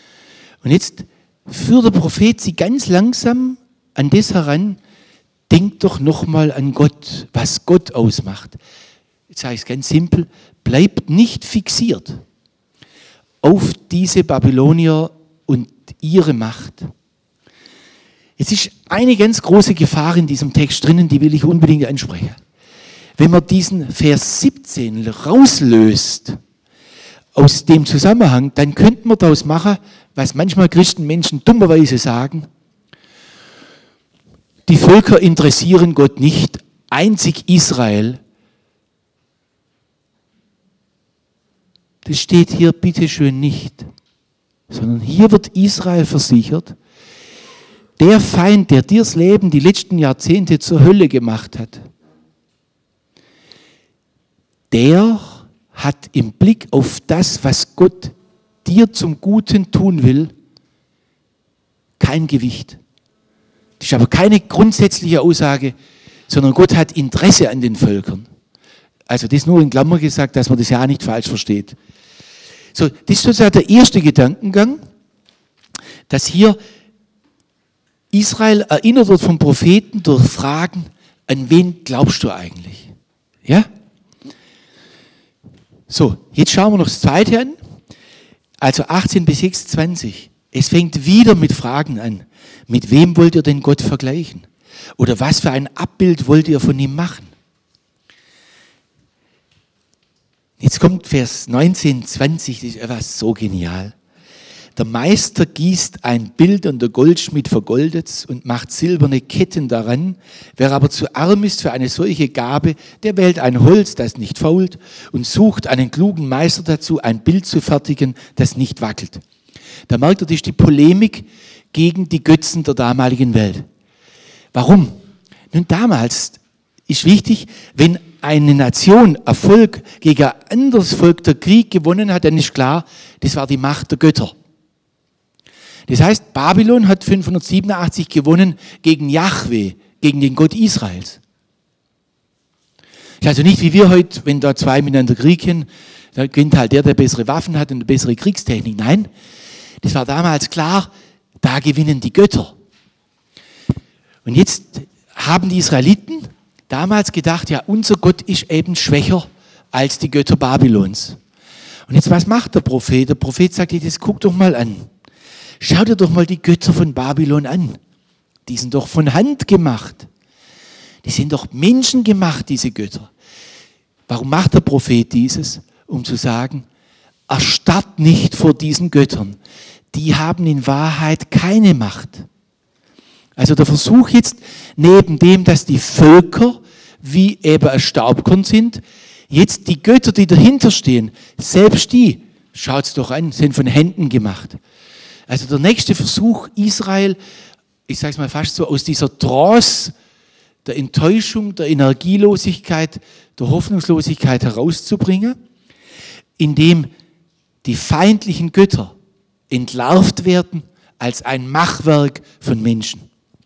Und jetzt führt der Prophet sie ganz langsam an das heran, denkt doch nochmal an Gott, was Gott ausmacht. Jetzt sage ich es ganz simpel, bleibt nicht fixiert auf diese Babylonier und ihre Macht. Es ist eine ganz große Gefahr in diesem Text drinnen, die will ich unbedingt ansprechen. Wenn man diesen Vers siebzehn rauslöst aus dem Zusammenhang, dann könnte man daraus machen, was manchmal Christenmenschen dummerweise sagen: Die Völker interessieren Gott nicht, einzig Israel. Das steht hier bitteschön nicht, sondern hier wird Israel versichert, der Feind, der dir das Leben die letzten Jahrzehnte zur Hölle gemacht hat, der hat im Blick auf das, was Gott dir zum Guten tun will, kein Gewicht. Das ist aber keine grundsätzliche Aussage, sondern Gott hat Interesse an den Völkern. Also das nur in Klammer gesagt, dass man das ja nicht falsch versteht. So, das ist sozusagen der erste Gedankengang, dass hier Israel erinnert wird vom Propheten durch Fragen, an wen glaubst du eigentlich? Ja? So, jetzt schauen wir noch das Zweite an. Also achtzehn bis sechsundzwanzig. Es fängt wieder mit Fragen an. Mit wem wollt ihr denn Gott vergleichen? Oder was für ein Abbild wollt ihr von ihm machen? Jetzt kommt Vers neunzehn, zwanzig, das ist etwas so genial. Der Meister gießt ein Bild und der Goldschmied vergoldet's und macht silberne Ketten daran. Wer aber zu arm ist für eine solche Gabe, der wählt ein Holz, das nicht fault, und sucht einen klugen Meister dazu, ein Bild zu fertigen, das nicht wackelt. Da merkt ihr, das ist die Polemik gegen die Götzen der damaligen Welt. Warum? Nun, damals ist wichtig, wenn eine Nation Erfolg gegen ein anderes Volk der Krieg gewonnen hat, dann ist klar, das war die Macht der Götter. Das heißt, Babylon hat fünfhundertsiebenundachtzig gewonnen gegen Jahwe, gegen den Gott Israels. Ist also nicht wie wir heute, wenn da zwei miteinander kriegen, da gewinnt halt der, der bessere Waffen hat und eine bessere Kriegstechnik. Nein, das war damals klar, da gewinnen die Götter. Und jetzt haben die Israeliten damals gedacht, ja, unser Gott ist eben schwächer als die Götter Babylons. Und jetzt, was macht der Prophet? Der Prophet sagt, jetzt guck doch mal an. Schau dir doch mal die Götter von Babylon an. Die sind doch von Hand gemacht. Die sind doch menschengemacht, diese Götter. Warum macht der Prophet dieses? Um zu sagen, erstarrt nicht vor diesen Göttern. Die haben in Wahrheit keine Macht. Also der Versuch jetzt, neben dem, dass die Völker wie eben ein Staubkorn sind, jetzt die Götter, die dahinter stehen, selbst die, schaut's doch an, sind von Händen gemacht. Also der nächste Versuch, Israel, ich sage es mal fast so, aus dieser Trance der Enttäuschung, der Energielosigkeit, der Hoffnungslosigkeit herauszubringen, indem die feindlichen Götter entlarvt werden als ein Machwerk von Menschen.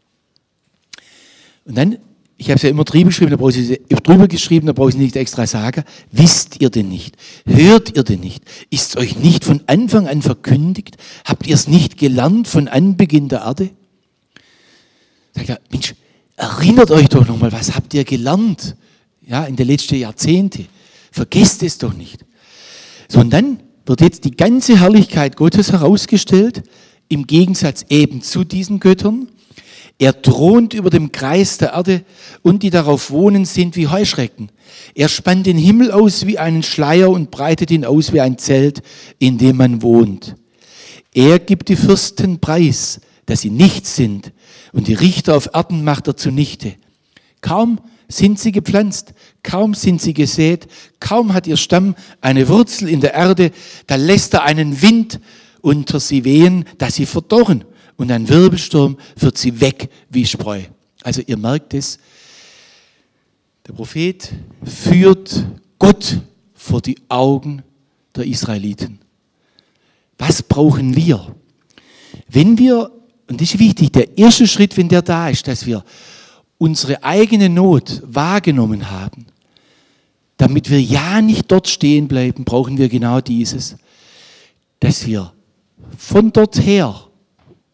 Und dann, ich habe es ja immer drüber geschrieben, da brauche ich es drüber geschrieben, da brauche ich es nicht extra sagen, wisst ihr denn nicht? Hört ihr denn nicht? Ist es euch nicht von Anfang an verkündigt? Habt ihr es nicht gelernt von Anbeginn der Erde? Sagt er, Mensch, erinnert euch doch nochmal, was habt ihr gelernt? Ja, in den letzten Jahrzehnten. Vergesst es doch nicht. So, und dann wird jetzt die ganze Herrlichkeit Gottes herausgestellt, im Gegensatz eben zu diesen Göttern. Er thront über dem Kreis der Erde und die darauf wohnen sind wie Heuschrecken. Er spannt den Himmel aus wie einen Schleier und breitet ihn aus wie ein Zelt, in dem man wohnt. Er gibt die Fürsten preis, dass sie nichts sind, und die Richter auf Erden macht er zunichte. Kaum sind sie gepflanzt, kaum sind sie gesät, kaum hat ihr Stamm eine Wurzel in der Erde, da lässt er einen Wind unter sie wehen, dass sie verdorren. Und ein Wirbelsturm führt sie weg wie Spreu. Also ihr merkt es, der Prophet führt Gott vor die Augen der Israeliten. Was brauchen wir? Wenn wir, und das ist wichtig, der erste Schritt, wenn der da ist, dass wir unsere eigene Not wahrgenommen haben, damit wir ja nicht dort stehen bleiben, brauchen wir genau dieses, dass wir von dort her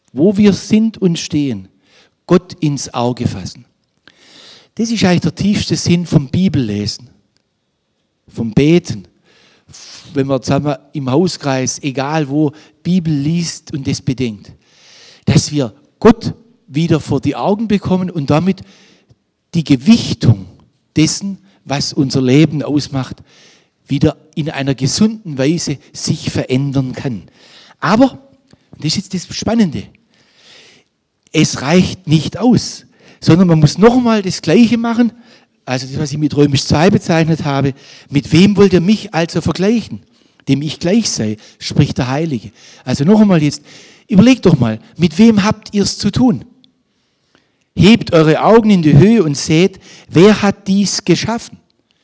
wo wir sind und stehen, Gott ins Auge fassen. Das ist eigentlich der tiefste Sinn vom Bibellesen, vom Beten. Wenn man sagen wir, im Hauskreis, egal wo, Bibel liest und das bedenkt, dass wir Gott wieder vor die Augen bekommen und damit die Gewichtung dessen, was unser Leben ausmacht, wieder in einer gesunden Weise sich verändern kann. Aber, das ist jetzt das Spannende, es reicht nicht aus, sondern man muss nochmal das Gleiche machen, also das, was ich mit Römisch zwei bezeichnet habe. Mit wem wollt ihr mich also vergleichen? Dem ich gleich sei, spricht der Heilige. Also noch einmal jetzt, überlegt doch mal, mit wem habt ihr es zu tun? Hebt eure Augen in die Höhe und seht, wer hat dies geschaffen?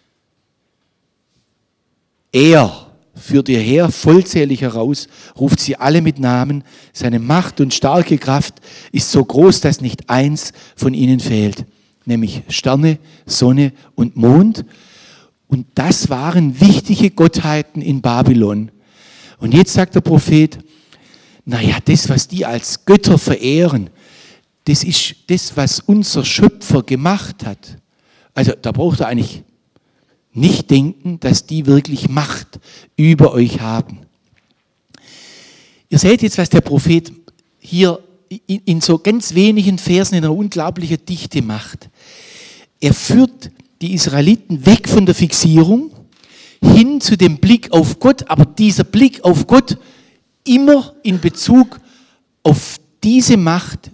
Er führt ihr Heer vollzählig heraus, ruft sie alle mit Namen. Seine Macht und starke Kraft ist so groß, dass nicht eins von ihnen fehlt, nämlich Sterne, Sonne und Mond. Und das waren wichtige Gottheiten in Babylon. Und jetzt sagt der Prophet, naja, das, was die als Götter verehren, das ist das, was unser Schöpfer gemacht hat. Also da braucht er eigentlich nicht denken, dass die wirklich Macht über euch haben. Ihr seht jetzt, was der Prophet hier in, in so ganz wenigen Versen in einer unglaublichen Dichte macht. Er führt die Israeliten weg von der Fixierung hin zu dem Blick auf Gott, aber dieser Blick auf Gott immer in Bezug auf diese Macht,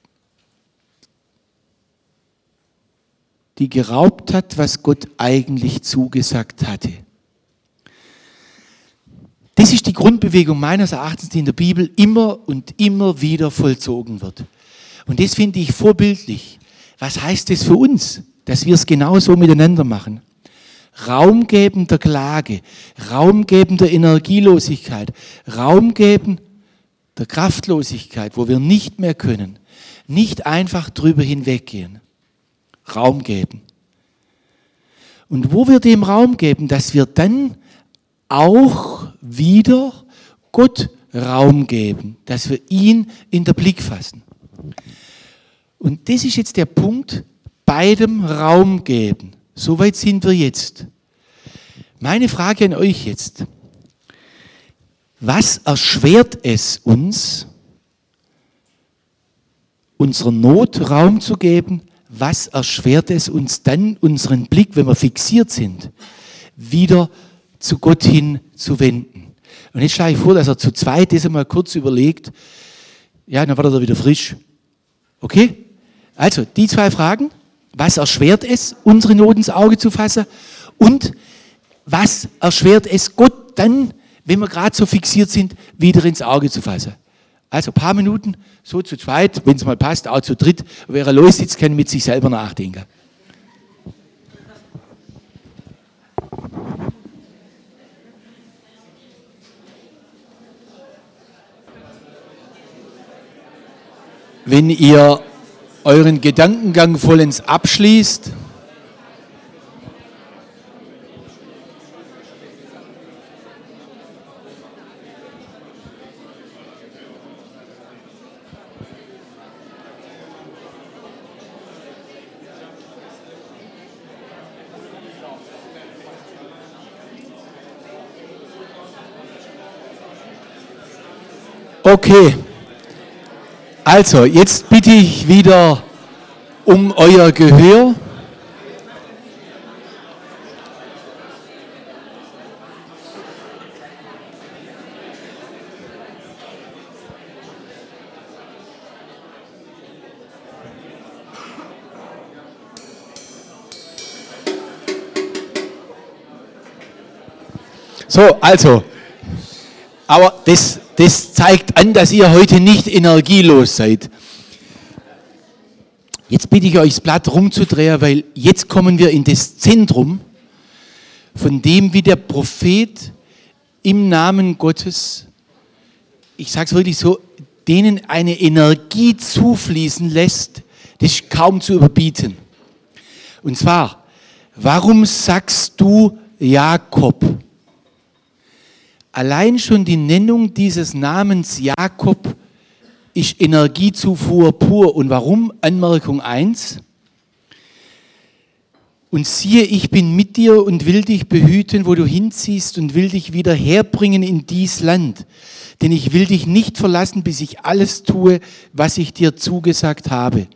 die geraubt hat, was Gott eigentlich zugesagt hatte. Das ist die Grundbewegung meines Erachtens, die in der Bibel immer und immer wieder vollzogen wird. Und das finde ich vorbildlich. Was heißt das für uns, dass wir es genauso miteinander machen? Raum geben der Klage, Raum geben der Energielosigkeit, Raum geben der Kraftlosigkeit, wo wir nicht mehr können, nicht einfach drüber hinweggehen. Raum geben. Und wo wir dem Raum geben, dass wir dann auch wieder Gott Raum geben, dass wir ihn in den Blick fassen. Und das ist jetzt der Punkt, beidem Raum geben. Soweit sind wir jetzt. Meine Frage an euch jetzt. Was erschwert es uns, unserer Not Raum zu geben? Was erschwert es uns dann, unseren Blick, wenn wir fixiert sind, wieder zu Gott hin zu wenden? Und jetzt schlage ich vor, dass er zu zweit das einmal kurz überlegt. Ja, dann wird er wieder frisch. Okay? Also, die zwei Fragen. Was erschwert es, unsere Not ins Auge zu fassen? Und was erschwert es Gott dann, wenn wir gerade so fixiert sind, wieder ins Auge zu fassen? Also ein paar Minuten, so zu zweit, wenn es mal passt, auch zu dritt. Wer los sitzt, kann mit sich selber nachdenken. Wenn ihr euren Gedankengang vollends abschließt, okay, also jetzt bitte ich wieder um euer Gehör. So, also, aber das, das zeigt an, dass ihr heute nicht energielos seid. Jetzt bitte ich euch, das Blatt rumzudrehen, weil jetzt kommen wir in das Zentrum, von dem, wie der Prophet im Namen Gottes, ich sage es wirklich so, denen eine Energie zufließen lässt, das ist kaum zu überbieten. Und zwar, warum sagst du Jakob? Allein schon die Nennung dieses Namens Jakob ist Energiezufuhr pur. Und warum? Anmerkung eins. Und siehe, ich bin mit dir und will dich behüten, wo du hinziehst und will dich wieder herbringen in dies Land. Denn ich will dich nicht verlassen, bis ich alles tue, was ich dir zugesagt habe.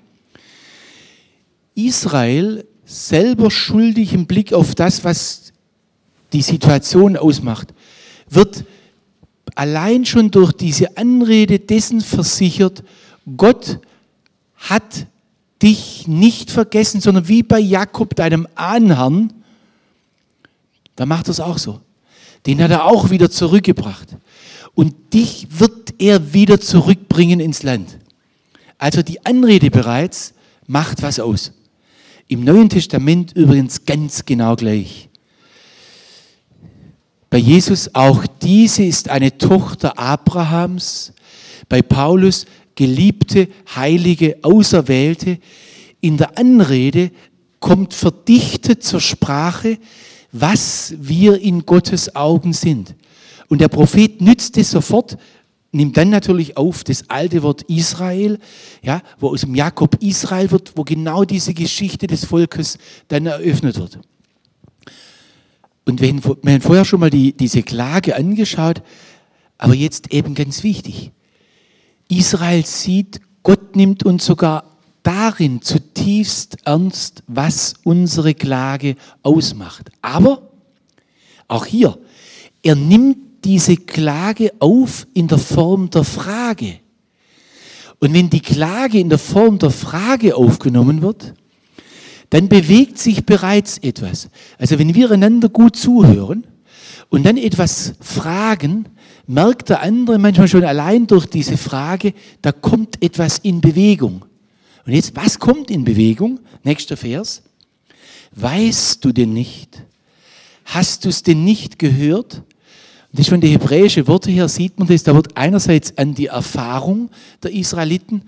Israel, selber schuldig im Blick auf das, was die Situation ausmacht, wird allein schon durch diese Anrede dessen versichert, Gott hat dich nicht vergessen, sondern wie bei Jakob, deinem Ahnherrn, da macht er es auch so. Den hat er auch wieder zurückgebracht. Und dich wird er wieder zurückbringen ins Land. Also die Anrede bereits macht was aus. Im Neuen Testament übrigens ganz genau gleich. Bei Jesus auch diese ist eine Tochter Abrahams. Bei Paulus geliebte, heilige, auserwählte. In der Anrede kommt verdichtet zur Sprache, was wir in Gottes Augen sind. Und der Prophet nützt es sofort, nimmt dann natürlich auf das alte Wort Israel, ja, wo aus dem Jakob Israel wird, wo genau diese Geschichte des Volkes dann eröffnet wird. Und wir haben vorher schon mal die, diese Klage angeschaut, aber jetzt eben ganz wichtig. Israel sieht, Gott nimmt uns sogar darin zutiefst ernst, was unsere Klage ausmacht. Aber auch hier, er nimmt diese Klage auf in der Form der Frage. Und wenn die Klage in der Form der Frage aufgenommen wird, dann bewegt sich bereits etwas. Also wenn wir einander gut zuhören und dann etwas fragen, merkt der andere manchmal schon allein durch diese Frage, da kommt etwas in Bewegung. Und jetzt, was kommt in Bewegung? Nächster Vers. Weißt du denn nicht? Hast du es denn nicht gehört? Und das ist von den hebräischen Worten her, sieht man das, da wird einerseits an die Erfahrung der Israeliten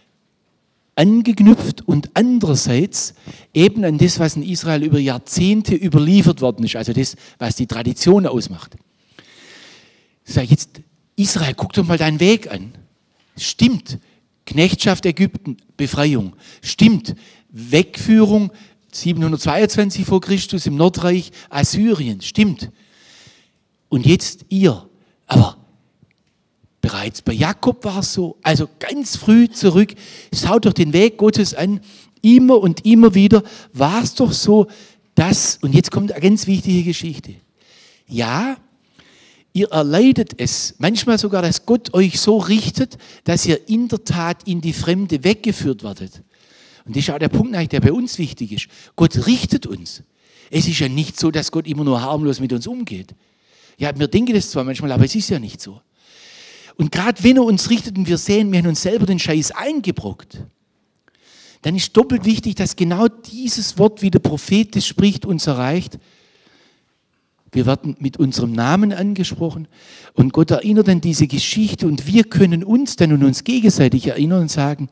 angeknüpft und andererseits eben an das, was in Israel über Jahrzehnte überliefert worden ist, also das, was die Tradition ausmacht. Sag ich jetzt, Israel, guck doch mal deinen Weg an. Stimmt, Knechtschaft Ägypten, Befreiung. Stimmt, Wegführung siebenhundertzweiundzwanzig vor Christus im Nordreich Assyrien. Stimmt. Und jetzt ihr. Aber bereits bei Jakob war es so, also ganz früh zurück, schaut doch den Weg Gottes an, immer und immer wieder war es doch so, dass, und jetzt kommt eine ganz wichtige Geschichte. Ja, ihr erleidet es, manchmal sogar, dass Gott euch so richtet, dass ihr in der Tat in die Fremde weggeführt werdet. Und das ist auch der Punkt, der bei uns wichtig ist. Gott richtet uns. Es ist ja nicht so, dass Gott immer nur harmlos mit uns umgeht. Ja, wir denken das zwar manchmal, aber es ist ja nicht so. Und gerade wenn er uns richtet und wir sehen, wir haben uns selber den Scheiß eingebrockt, dann ist doppelt wichtig, dass genau dieses Wort, wie der Prophet es spricht, uns erreicht. Wir werden mit unserem Namen angesprochen und Gott erinnert an diese Geschichte und wir können uns dann und uns gegenseitig erinnern und sagen,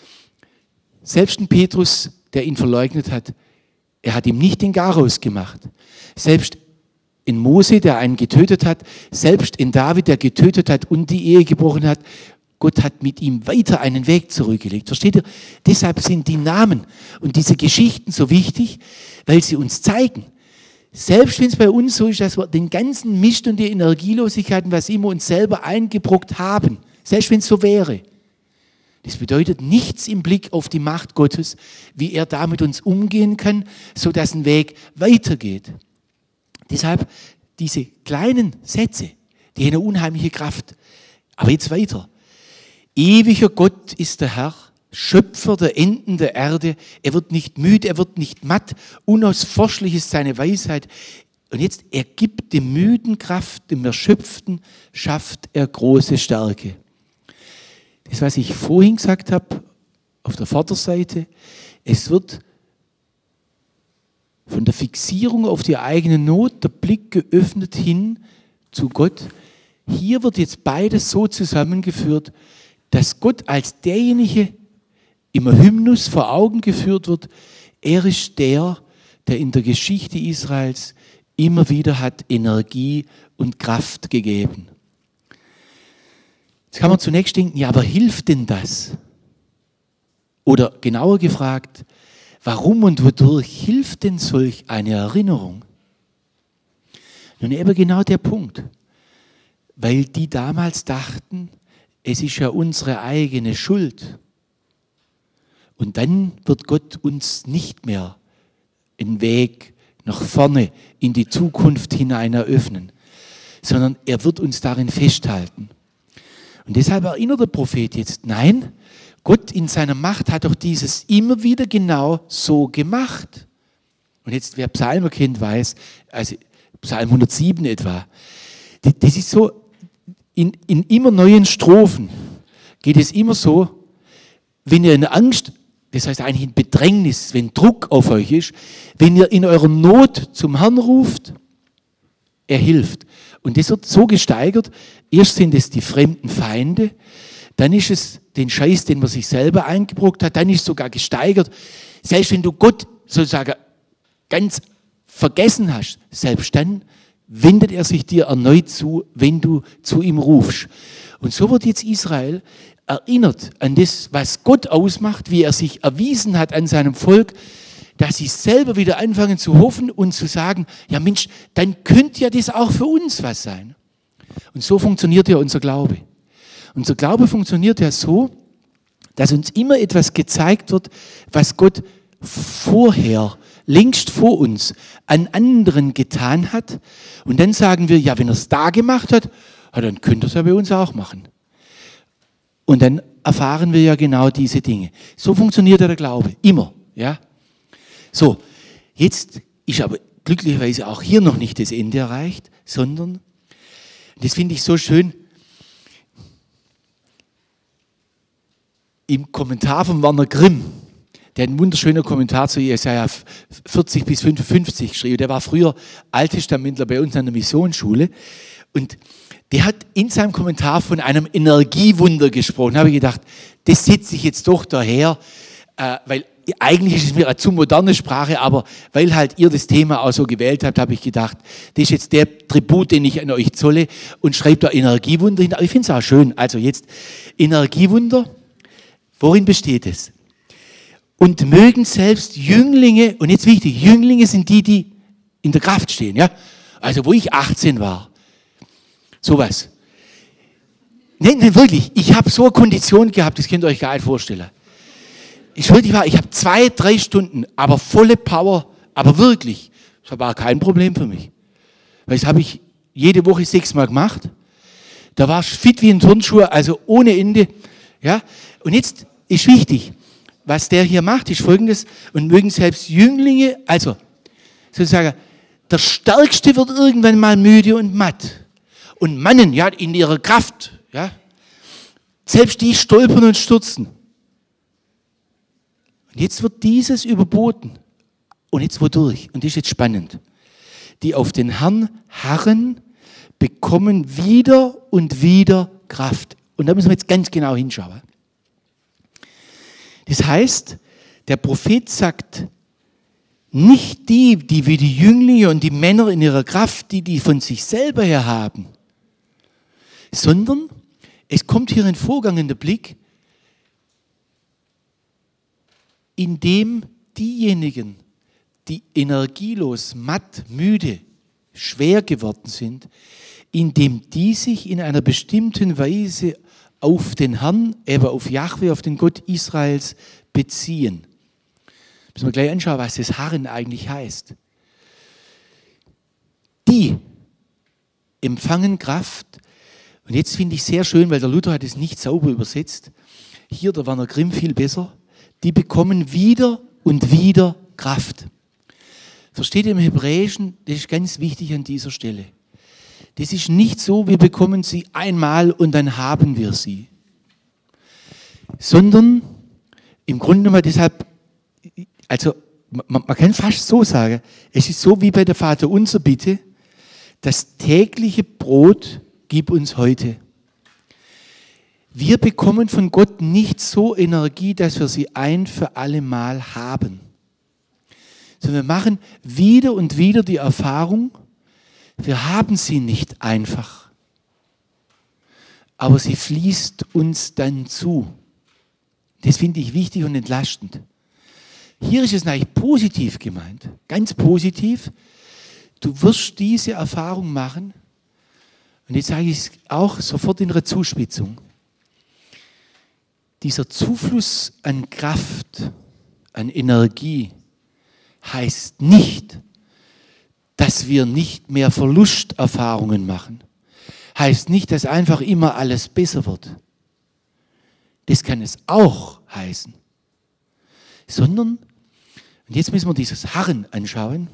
selbst ein Petrus, der ihn verleugnet hat, er hat ihm nicht den Garaus gemacht. Selbst in Mose, der einen getötet hat, selbst in David, der getötet hat und die Ehe gebrochen hat, Gott hat mit ihm weiter einen Weg zurückgelegt. Versteht ihr? Deshalb sind die Namen und diese Geschichten so wichtig, weil sie uns zeigen, selbst wenn es bei uns so ist, dass wir den ganzen Mist und die Energielosigkeiten, was immer uns selber eingebrockt haben, selbst wenn es so wäre, das bedeutet nichts im Blick auf die Macht Gottes, wie er da mit uns umgehen kann, sodass ein Weg weitergeht. Deshalb diese kleinen Sätze, die haben eine unheimliche Kraft. Aber jetzt weiter. Ewiger Gott ist der Herr, Schöpfer der Enden der Erde. Er wird nicht müde, er wird nicht matt. Unausforschlich ist seine Weisheit. Und jetzt, er gibt dem Müden Kraft, dem Erschöpften schafft er große Stärke. Das, was ich vorhin gesagt habe, auf der Vorderseite, es wird von der Fixierung auf die eigene Not der Blick geöffnet hin zu Gott. Hier wird jetzt beides so zusammengeführt, dass Gott als derjenige im Hymnus vor Augen geführt wird. Er ist der, der in der Geschichte Israels immer wieder hat Energie und Kraft gegeben. Jetzt kann man zunächst denken, ja, aber hilft denn das? Oder genauer gefragt, warum und wodurch hilft denn solch eine Erinnerung? Nun eben genau der Punkt. Weil die damals dachten, es ist ja unsere eigene Schuld. Und dann wird Gott uns nicht mehr einen Weg nach vorne in die Zukunft hinein eröffnen, sondern er wird uns darin festhalten. Und deshalb erinnert der Prophet jetzt, nein, Gott in seiner Macht hat doch dieses immer wieder genau so gemacht. Und jetzt, wer Psalmen kennt, weiß, also Psalm hundertsieben etwa, das ist so, in, in immer neuen Strophen geht es immer so, wenn ihr in Angst, das heißt eigentlich in Bedrängnis, wenn Druck auf euch ist, wenn ihr in eurer Not zum Herrn ruft, er hilft. Und das wird so gesteigert, erst sind es die fremden Feinde, dann ist es den Scheiß, den man sich selber eingebrockt hat, dann ist es sogar gesteigert. Selbst wenn du Gott sozusagen ganz vergessen hast, selbst dann wendet er sich dir erneut zu, wenn du zu ihm rufst. Und so wird jetzt Israel erinnert an das, was Gott ausmacht, wie er sich erwiesen hat an seinem Volk, dass sie selber wieder anfangen zu hoffen und zu sagen, ja Mensch, dann könnte ja das auch für uns was sein. Und so funktioniert ja unser Glaube. Unser Glaube funktioniert ja so, dass uns immer etwas gezeigt wird, was Gott vorher, längst vor uns, an anderen getan hat. Und dann sagen wir, ja, wenn er es da gemacht hat, ja, dann könnte er es ja bei uns auch machen. Und dann erfahren wir ja genau diese Dinge. So funktioniert ja der Glaube, immer. Ja? So, jetzt ist aber glücklicherweise auch hier noch nicht das Ende erreicht, sondern, das finde ich so schön, im Kommentar von Werner Grimm, der hat einen wunderschönen Kommentar zu Jesaja vierzig bis fünfundfünfzig geschrieben. Der war früher Alttestamentler bei uns an der Missionsschule. Und der hat in seinem Kommentar von einem Energiewunder gesprochen. Da habe ich gedacht, das setze ich jetzt doch daher, äh, weil eigentlich ist es mir eine zu moderne Sprache, aber weil halt ihr das Thema auch so gewählt habt, habe ich gedacht, das ist jetzt der Tribut, den ich an euch zolle, und schreibt da Energiewunder hin. Aber ich finde es auch schön. Also jetzt Energiewunder, worin besteht es? Und mögen selbst Jünglinge, und jetzt wichtig, Jünglinge sind die, die in der Kraft stehen, ja? Also wo ich achtzehn war. Sowas. Nein, nein, wirklich. Ich habe so eine Kondition gehabt, das könnt ihr euch gar nicht vorstellen. Ich wirklich war, ich habe zwei, drei Stunden, aber volle Power, aber wirklich. Das war kein Problem für mich. Weil das habe ich jede Woche sechsmal gemacht. Da war ich fit wie ein Turnschuh, also ohne Ende. Ja? Und jetzt ist wichtig, was der hier macht, ist Folgendes: Und mögen selbst Jünglinge, also sozusagen, der Stärkste wird irgendwann mal müde und matt. Und Mannen, ja, in ihrer Kraft, ja, selbst die stolpern und stürzen. Und jetzt wird dieses überboten. Und jetzt wodurch? Und das ist jetzt spannend. Die auf den Herrn harren, bekommen wieder und wieder Kraft. Und da müssen wir jetzt ganz genau hinschauen. Das heißt, der Prophet sagt, nicht die, die wie die Jünglinge und die Männer in ihrer Kraft, die die von sich selber her haben, sondern es kommt hier ein Vorgang in den Blick, in dem diejenigen, die energielos, matt, müde, schwer geworden sind, indem die sich in einer bestimmten Weise auf den Herrn, eben auf Jahwe, auf den Gott Israels beziehen. Müssen wir gleich anschauen, was das Harren eigentlich heißt. Die empfangen Kraft. Und jetzt finde ich sehr schön, weil der Luther hat es nicht sauber übersetzt. Hier, der Werner Grimm viel besser. Die bekommen wieder und wieder Kraft. Versteht ihr im Hebräischen, das ist ganz wichtig an dieser Stelle. Das ist nicht so, wir bekommen sie einmal und dann haben wir sie. Sondern im Grunde genommen deshalb, also man, man kann fast so sagen, es ist so wie bei der Vaterunser Bitte, das tägliche Brot gib uns heute. Wir bekommen von Gott nicht so Energie, dass wir sie ein für alle Mal haben. Sondern wir machen wieder und wieder die Erfahrung, wir haben sie nicht einfach. aber sie fließt uns dann zu. Das finde ich wichtig und entlastend. Hier ist es eigentlich positiv gemeint, ganz positiv. Du wirst diese Erfahrung machen, und jetzt sage ich es auch sofort in einer Zuspitzung. Dieser Zufluss an Kraft, an Energie, heißt nicht, dass wir nicht mehr Verlusterfahrungen machen. Heißt nicht, dass einfach immer alles besser wird. Das kann es auch heißen. Sondern, und jetzt müssen wir dieses Harren anschauen.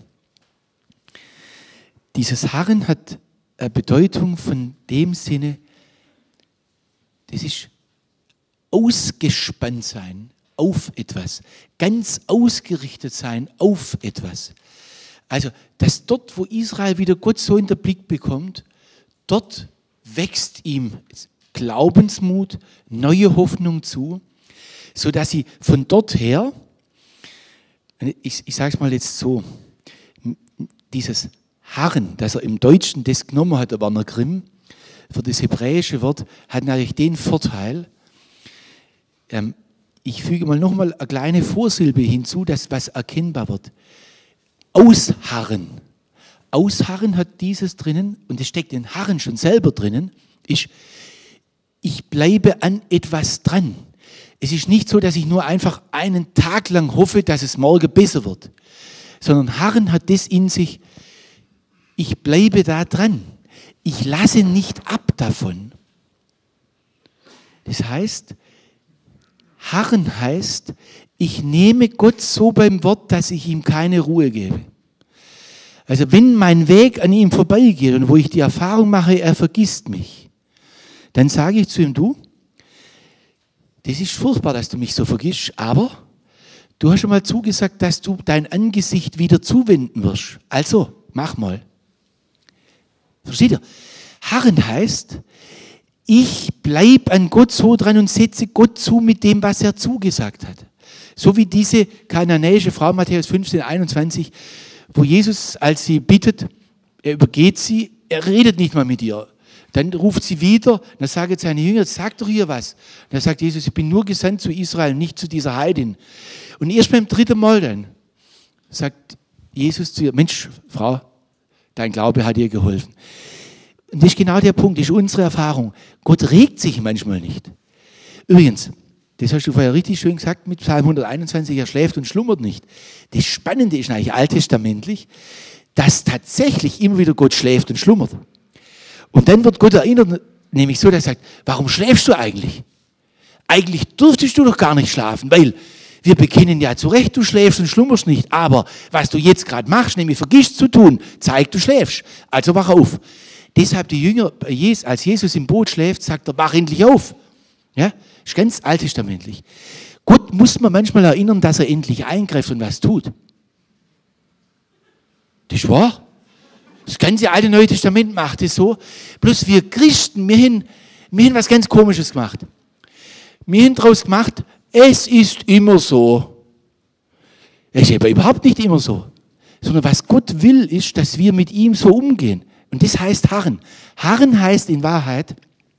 Dieses Harren hat eine Bedeutung von dem Sinne, das ist ausgespannt sein auf etwas, ganz ausgerichtet sein auf etwas. Also, dass dort, wo Israel wieder Gott so in den Blick bekommt, dort wächst ihm Glaubensmut, neue Hoffnung zu, sodass sie von dort her, ich, ich sage es mal jetzt so, dieses Harren, dass er im Deutschen das genommen hat, der Werner Grimm, für das hebräische Wort, hat natürlich den Vorteil, ähm, ich füge mal nochmal eine kleine Vorsilbe hinzu, dass was erkennbar wird. Ausharren. Ausharren hat dieses drinnen, und es steckt in Harren schon selber drinnen, ist, ich bleibe an etwas dran. Es ist nicht so, dass ich nur einfach einen Tag lang hoffe, dass es morgen besser wird, sondern Harren hat das in sich, ich bleibe da dran. Ich lasse nicht ab davon. Das heißt, Harren heißt, ich nehme Gott so beim Wort, dass ich ihm keine Ruhe gebe. Also wenn mein Weg an ihm vorbeigeht und wo ich die Erfahrung mache, er vergisst mich, dann sage ich zu ihm, du, das ist furchtbar, dass du mich so vergisst, aber du hast schon mal zugesagt, dass du dein Angesicht wieder zuwenden wirst. Also, mach mal. Versteht ihr? Harren heißt, ich bleibe an Gott so dran und setze Gott zu mit dem, was er zugesagt hat. So wie diese kananäische Frau, Matthäus fünfzehn, einundzwanzig, wo Jesus, als sie bittet, er übergeht sie, er redet nicht mal mit ihr. Dann ruft sie wieder, dann sagt seine Jünger, sag doch hier was. Dann sagt Jesus, ich bin nur gesandt zu Israel, nicht zu dieser Heidin. Und erst beim dritten Mal dann sagt Jesus zu ihr, Mensch, Frau, dein Glaube hat dir geholfen. Und das ist genau der Punkt, das ist unsere Erfahrung. Gott regt sich manchmal nicht. Übrigens, das hast du vorher richtig schön gesagt mit Psalm hunderteinundzwanzig, er schläft und schlummert nicht. Das Spannende ist eigentlich alttestamentlich, dass tatsächlich immer wieder Gott schläft und schlummert. Und dann wird Gott erinnert, nämlich so, dass er sagt, warum schläfst du eigentlich? Eigentlich dürftest du doch gar nicht schlafen, weil wir bekennen ja zu Recht, du schläfst und schlummerst nicht, aber was du jetzt gerade machst, nämlich vergisst zu tun, zeigt, du schläfst. Also wach auf. Deshalb die Jünger, als Jesus im Boot schläft, sagt er, wach endlich auf. Ja, ist ganz alttestamentlich. Gott muss man manchmal erinnern, dass er endlich eingreift und was tut. Das ist wahr. Das ganze Alte Neue Testament macht es so. Bloß wir Christen, wir haben, wir haben was ganz Komisches gemacht. Wir haben daraus gemacht, es ist immer so. Es ist aber überhaupt nicht immer so. Sondern was Gott will, ist, dass wir mit ihm so umgehen. Und das heißt Harren. Harren heißt in Wahrheit,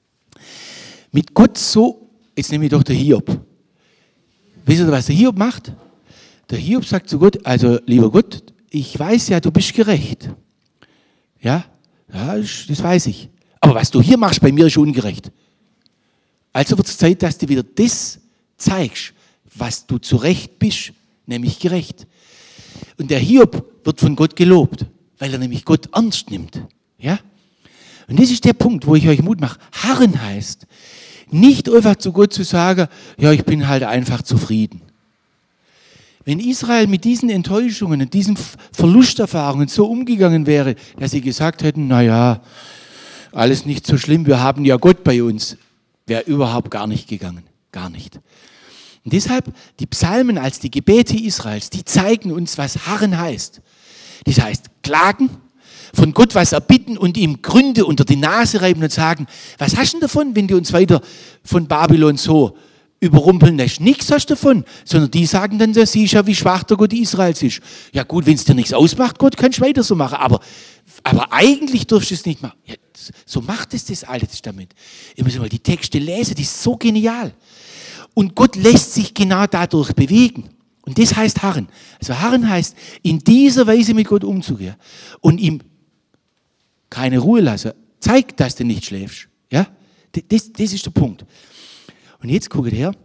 mit Gott so, jetzt nehme ich doch der Hiob. Wisst ihr, was der Hiob macht? Der Hiob sagt zu Gott, also lieber Gott, ich weiß ja, du bist gerecht. Ja, ja, das weiß ich. Aber was du hier machst, bei mir ist ungerecht. Also wird es Zeit, dass du wieder das zeigst, was du zu Recht bist, nämlich gerecht. Und der Hiob wird von Gott gelobt, weil er nämlich Gott ernst nimmt. Ja? Und das ist der Punkt, wo ich euch Mut mache. Harren heißt, nicht einfach zu Gott zu sagen, ja, ich bin halt einfach zufrieden. Wenn Israel mit diesen Enttäuschungen und diesen Verlusterfahrungen so umgegangen wäre, dass sie gesagt hätten, naja, alles nicht so schlimm, wir haben ja Gott bei uns, wäre überhaupt gar nicht gegangen. Gar nicht. Und deshalb, die Psalmen als die Gebete Israels, die zeigen uns, was Harren heißt. Das heißt, klagen, von Gott was erbitten und ihm Gründe unter die Nase reiben und sagen, was hast du denn davon, wenn du uns weiter von Babylon so überrumpeln lässt? Nichts hast du davon, sondern die sagen dann, da siehst ja, wie schwach der Gott Israels ist. Ja gut, wenn es dir nichts ausmacht, Gott, kannst du weiter so machen, aber aber eigentlich durfst du es nicht machen. Ja, so macht es das Alte Testament. Ihr müsst mal die Texte lesen, die ist so genial. Und Gott lässt sich genau dadurch bewegen. Und das heißt harren. Also harren heißt, in dieser Weise mit Gott umzugehen und ihm keine Ruhe lassen. Zeig, dass du nicht schläfst. Ja? Das, das ist der Punkt. Und jetzt guckt her.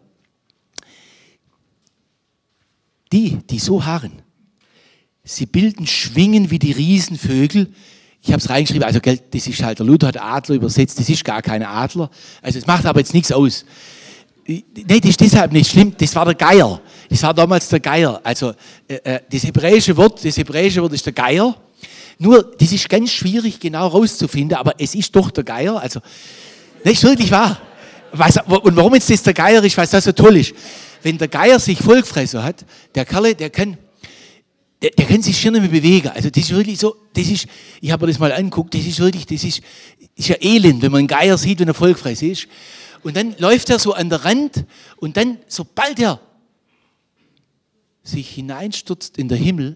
Die, die so harren, sie bilden Schwingen wie die Riesenvögel. Ich habe es reingeschrieben, also gell, das ist halt, der Luther hat Adler übersetzt, das ist gar kein Adler. Also es macht aber jetzt nichts aus. Nein, das ist deshalb nicht schlimm, das war der Geier. Das war damals der Geier. Also äh, das hebräische Wort, das hebräische Wort ist der Geier. Nur, das ist ganz schwierig genau rauszufinden, aber es ist doch der Geier. Also, das ist wirklich wahr. Und warum jetzt das der Geier ist, weil das so toll ist. Wenn der Geier sich vollgefressen hat, der Kerl, der kann, der, der kann sich schon nicht mehr bewegen. Also das ist wirklich so, das ist, ich habe mir das mal angeguckt, das ist wirklich, das ist, ist ja elend, wenn man einen Geier sieht, wenn er vollgefressen ist. Und dann läuft er so an der Rand und dann, sobald er sich hineinstürzt in den Himmel,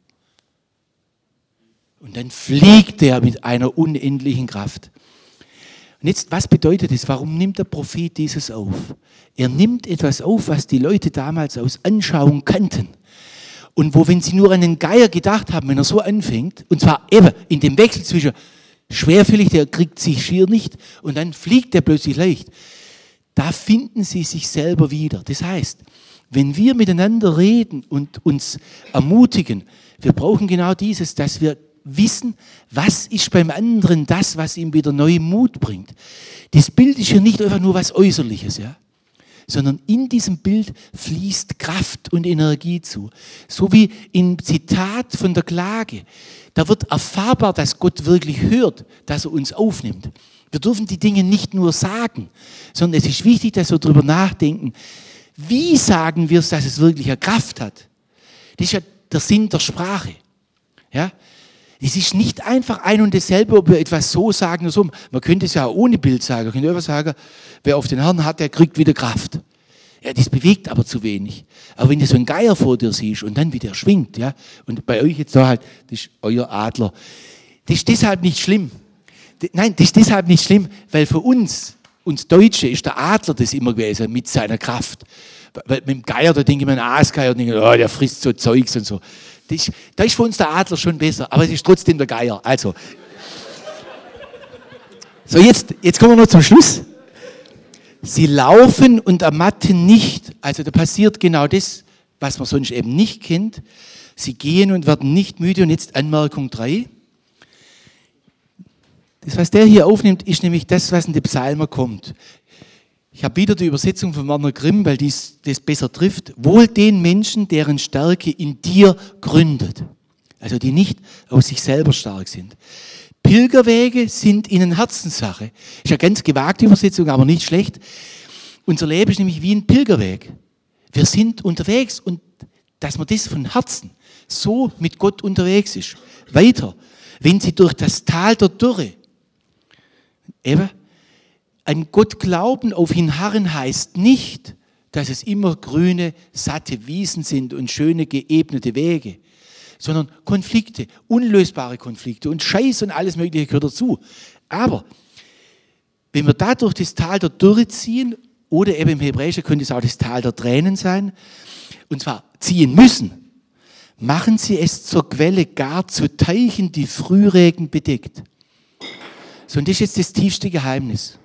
und dann fliegt er mit einer unendlichen Kraft. Und jetzt, was bedeutet das? Warum nimmt der Prophet dieses auf? Er nimmt etwas auf, was die Leute damals aus Anschauung kannten. Und wo, wenn sie nur an den Geier gedacht haben, wenn er so anfängt, und zwar eben in dem Wechsel zwischen schwerfällig, der kriegt sich schier nicht, und dann fliegt er plötzlich leicht, da finden sie sich selber wieder. Das heißt, wenn wir miteinander reden und uns ermutigen, wir brauchen genau dieses, dass wir wissen, was ist beim anderen das, was ihm wieder neuen Mut bringt. Das Bild ist ja nicht einfach nur was Äußerliches, ja, sondern in diesem Bild fließt Kraft und Energie zu. So wie im Zitat von der Klage. Da wird erfahrbar, dass Gott wirklich hört, dass er uns aufnimmt. Wir dürfen die Dinge nicht nur sagen, sondern es ist wichtig, dass wir darüber nachdenken, wie sagen wir es, dass es wirklich eine Kraft hat. Das ist ja der Sinn der Sprache. Ja? Es ist nicht einfach ein und dasselbe, ob wir etwas so sagen oder so. Man könnte es ja auch ohne Bild sagen. Man könnte einfach sagen, wer auf den Herrn hat, der kriegt wieder Kraft. Ja, das bewegt aber zu wenig. Aber wenn du so einen Geier vor dir siehst und dann wieder schwingt, ja, und bei euch jetzt da halt, das ist euer Adler, das ist deshalb nicht schlimm. Nein, das ist deshalb nicht schlimm, weil für uns, uns Deutsche, ist der Adler das immer gewesen mit seiner Kraft. Weil mit dem Geier, da denke ich mir an Aasgeier und denke, oh, der frisst so Zeugs und so. Das, da ist für uns der Adler schon besser, aber es ist trotzdem der Geier. Also, so jetzt, jetzt kommen wir noch zum Schluss. Sie laufen und ermatten nicht. Also da passiert genau das, was man sonst eben nicht kennt. Sie gehen und werden nicht müde. Und jetzt Anmerkung drei. Das, was der hier aufnimmt, ist nämlich das, was in den Psalmen kommt. Ich habe wieder die Übersetzung von Werner Grimm, weil dies das besser trifft. Wohl den Menschen, deren Stärke in dir gründet. Also die nicht aus sich selber stark sind. Pilgerwege sind ihnen Herzenssache. Ist ja ganz gewagte Übersetzung, aber nicht schlecht. Unser Leben ist nämlich wie ein Pilgerweg. Wir sind unterwegs und dass man das von Herzen so mit Gott unterwegs ist. Weiter, wenn sie durch das Tal der Dürre, eben, an Gott glauben, auf ihn harren, heißt nicht, dass es immer grüne, satte Wiesen sind und schöne, geebnete Wege, sondern Konflikte, unlösbare Konflikte und Scheiß und alles Mögliche gehört dazu. Aber wenn wir da durch das Tal der Dürre ziehen, oder eben im Hebräischen könnte es auch das Tal der Tränen sein, und zwar ziehen müssen, machen sie es zur Quelle, gar zu Teichen, die Frühregen bedeckt. So, und das ist jetzt das tiefste Geheimnis.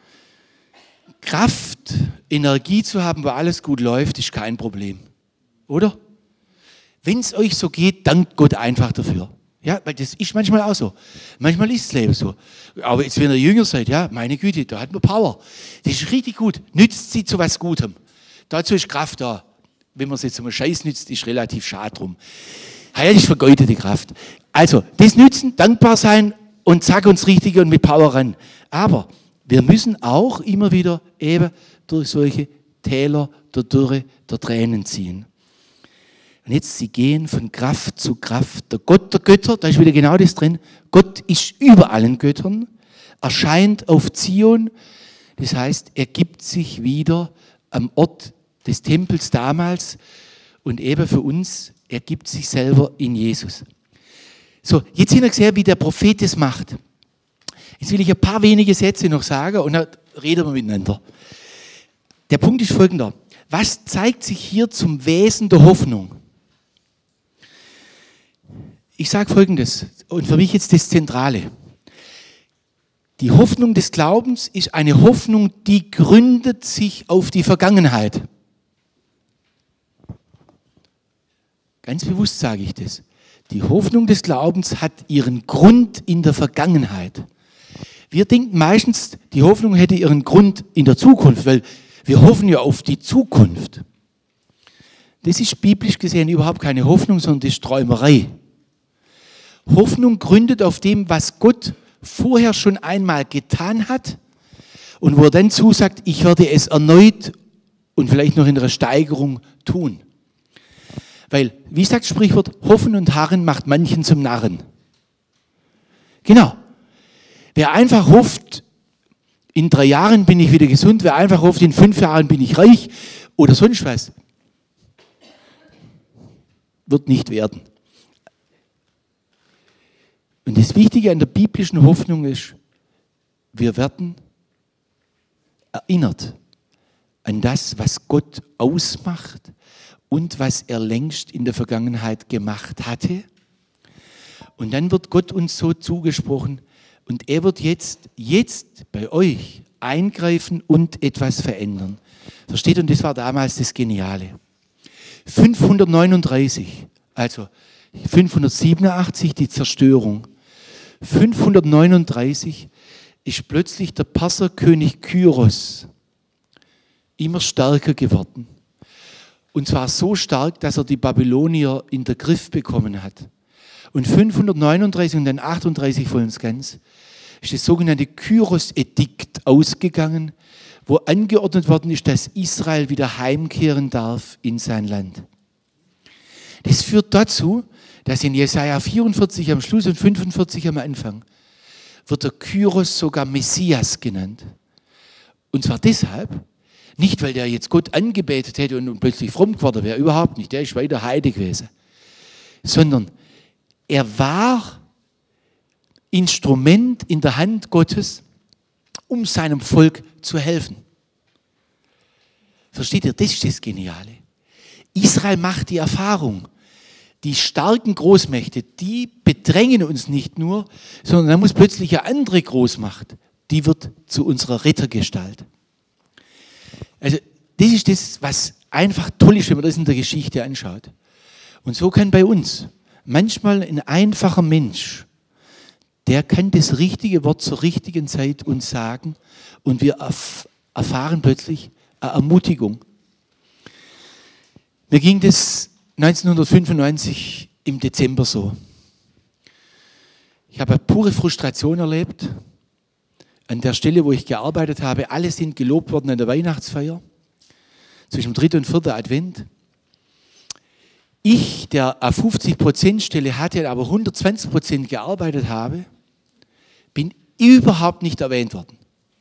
Kraft, Energie zu haben, wo alles gut läuft, ist kein Problem. Oder? Wenn es euch so geht, dankt Gott einfach dafür. Ja, weil das ist manchmal auch so. Manchmal ist das Leben so. Aber jetzt, wenn ihr jünger seid, ja, meine Güte, da hat man Power. Das ist richtig gut. Nützt sie zu was Gutem. Dazu ist Kraft da. Wenn man es jetzt zum Scheiß nützt, ist relativ schade drum. Ja, das ist vergeudete Kraft. Also, das nützen, dankbar sein und zack uns richtig und mit Power ran. Aber wir müssen auch immer wieder eben durch solche Täler der Dürre, der Tränen ziehen. Und jetzt, sie gehen von Kraft zu Kraft. Der Gott der Götter, da ist wieder genau das drin. Gott ist über allen Göttern, erscheint auf Zion. Das heißt, er gibt sich wieder am Ort des Tempels damals und eben für uns, er gibt sich selber in Jesus. So, jetzt haben wir gesehen, wie der Prophet das macht. Jetzt will ich ein paar wenige Sätze noch sagen und dann reden wir miteinander. Der Punkt ist folgender. Was zeigt sich hier zum Wesen der Hoffnung? Ich sage Folgendes, und für mich jetzt das Zentrale. Die Hoffnung des Glaubens ist eine Hoffnung, die gründet sich auf die Vergangenheit. Ganz bewusst sage ich das. Die Hoffnung des Glaubens hat ihren Grund in der Vergangenheit. Wir denken meistens, die Hoffnung hätte ihren Grund in der Zukunft, weil wir hoffen ja auf die Zukunft. Das ist biblisch gesehen überhaupt keine Hoffnung, sondern das ist Träumerei. Hoffnung gründet auf dem, was Gott vorher schon einmal getan hat und wo er dann zusagt, ich werde es erneut und vielleicht noch in einer Steigerung tun. Weil, wie sagt das Sprichwort, Hoffen und Harren macht manchen zum Narren. Genau. Wer einfach hofft, in drei Jahren bin ich wieder gesund, wer einfach hofft, in fünf Jahren bin ich reich oder sonst was, wird nicht werden. Und das Wichtige an der biblischen Hoffnung ist, wir werden erinnert an das, was Gott ausmacht und was er längst in der Vergangenheit gemacht hatte. Und dann wird Gott uns so zugesprochen und er wird jetzt, jetzt bei euch eingreifen und etwas verändern. Versteht? Und das war damals das Geniale. fünfhundertneununddreißig, also fünfhundertsiebenundachtzig die Zerstörung. fünfhundertneununddreißig ist plötzlich der Perserkönig Kyros immer stärker geworden. Und zwar so stark, dass er die Babylonier in den Griff bekommen hat. Und fünfhundertneununddreißig und dann achtunddreißig vollends ganz ist das sogenannte Kyros-Edikt ausgegangen, wo angeordnet worden ist, dass Israel wieder heimkehren darf in sein Land. Das führt dazu, dass in Jesaja vierundvierzig am Schluss und fünfundvierzig am Anfang wird der Kyros sogar Messias genannt. Und zwar deshalb, nicht weil der jetzt Gott angebetet hätte und plötzlich fromm geworden wäre, überhaupt nicht, der ist weiter Heide gewesen, sondern er war Instrument in der Hand Gottes, um seinem Volk zu helfen. Versteht ihr, das ist das Geniale. Israel macht die Erfahrung, die starken Großmächte, die bedrängen uns nicht nur, sondern da muss plötzlich eine andere Großmacht, die wird zu unserer Rettergestalt. Also das ist das, was einfach toll ist, wenn man das in der Geschichte anschaut. Und so kann bei uns manchmal ein einfacher Mensch, der kann das richtige Wort zur richtigen Zeit uns sagen und wir erf- erfahren plötzlich eine Ermutigung. Mir ging das neunzehnhundertfünfundneunzig im Dezember so. Ich habe eine pure Frustration erlebt. An der Stelle, wo ich gearbeitet habe, alle sind gelobt worden an der Weihnachtsfeier, zwischen dem dritten und vierten Advent. Ich, der eine fünfzig Prozent Stelle hatte, aber hundertzwanzig Prozent gearbeitet habe, bin überhaupt nicht erwähnt worden.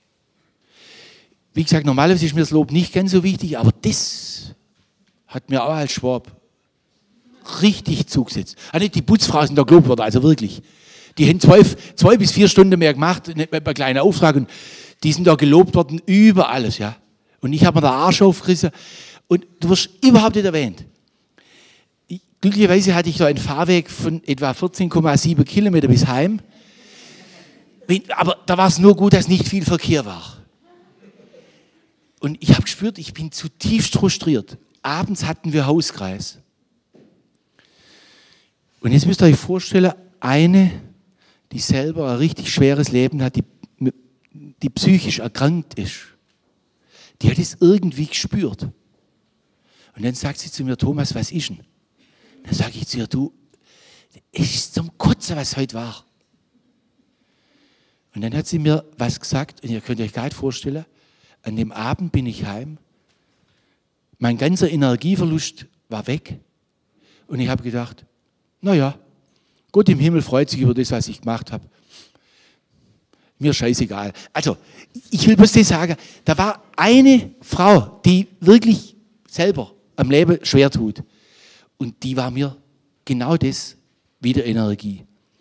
Wie gesagt, normalerweise ist mir das Lob nicht ganz so wichtig, aber das hat mir auch als Schwab richtig zugesetzt. Ah, nicht die Putzfrau sind da gelobt worden, also wirklich. Die haben zwei, zwei bis vier Stunden mehr gemacht, nicht bei kleinen Auftrag, und die sind da gelobt worden über alles, ja. Und ich habe mir den Arsch aufgerissen und du wirst überhaupt nicht erwähnt. Ich, glücklicherweise hatte ich da einen Fahrweg von etwa vierzehn Komma sieben Kilometer bis heim. Aber da war es nur gut, dass nicht viel Verkehr war. Und ich habe gespürt, ich bin zutiefst frustriert. Abends hatten wir Hauskreis. Und jetzt müsst ihr euch vorstellen, eine, die selber ein richtig schweres Leben hat, die, die psychisch erkrankt ist, die hat es irgendwie gespürt. Und dann sagt sie zu mir, Thomas, was ist denn? Dann sage ich zu ihr, du, es ist zum Kotzen, was heute war. Und dann hat sie mir was gesagt, und ihr könnt euch gar nicht vorstellen, an dem Abend bin ich heim, mein ganzer Energieverlust war weg und ich habe gedacht, naja, Gott im Himmel freut sich über das, was ich gemacht habe. Mir scheißegal. Also, ich will bloß das sagen, da war eine Frau, die wirklich selber am Leben schwer tut. Und die war mir genau das, wieder Energie.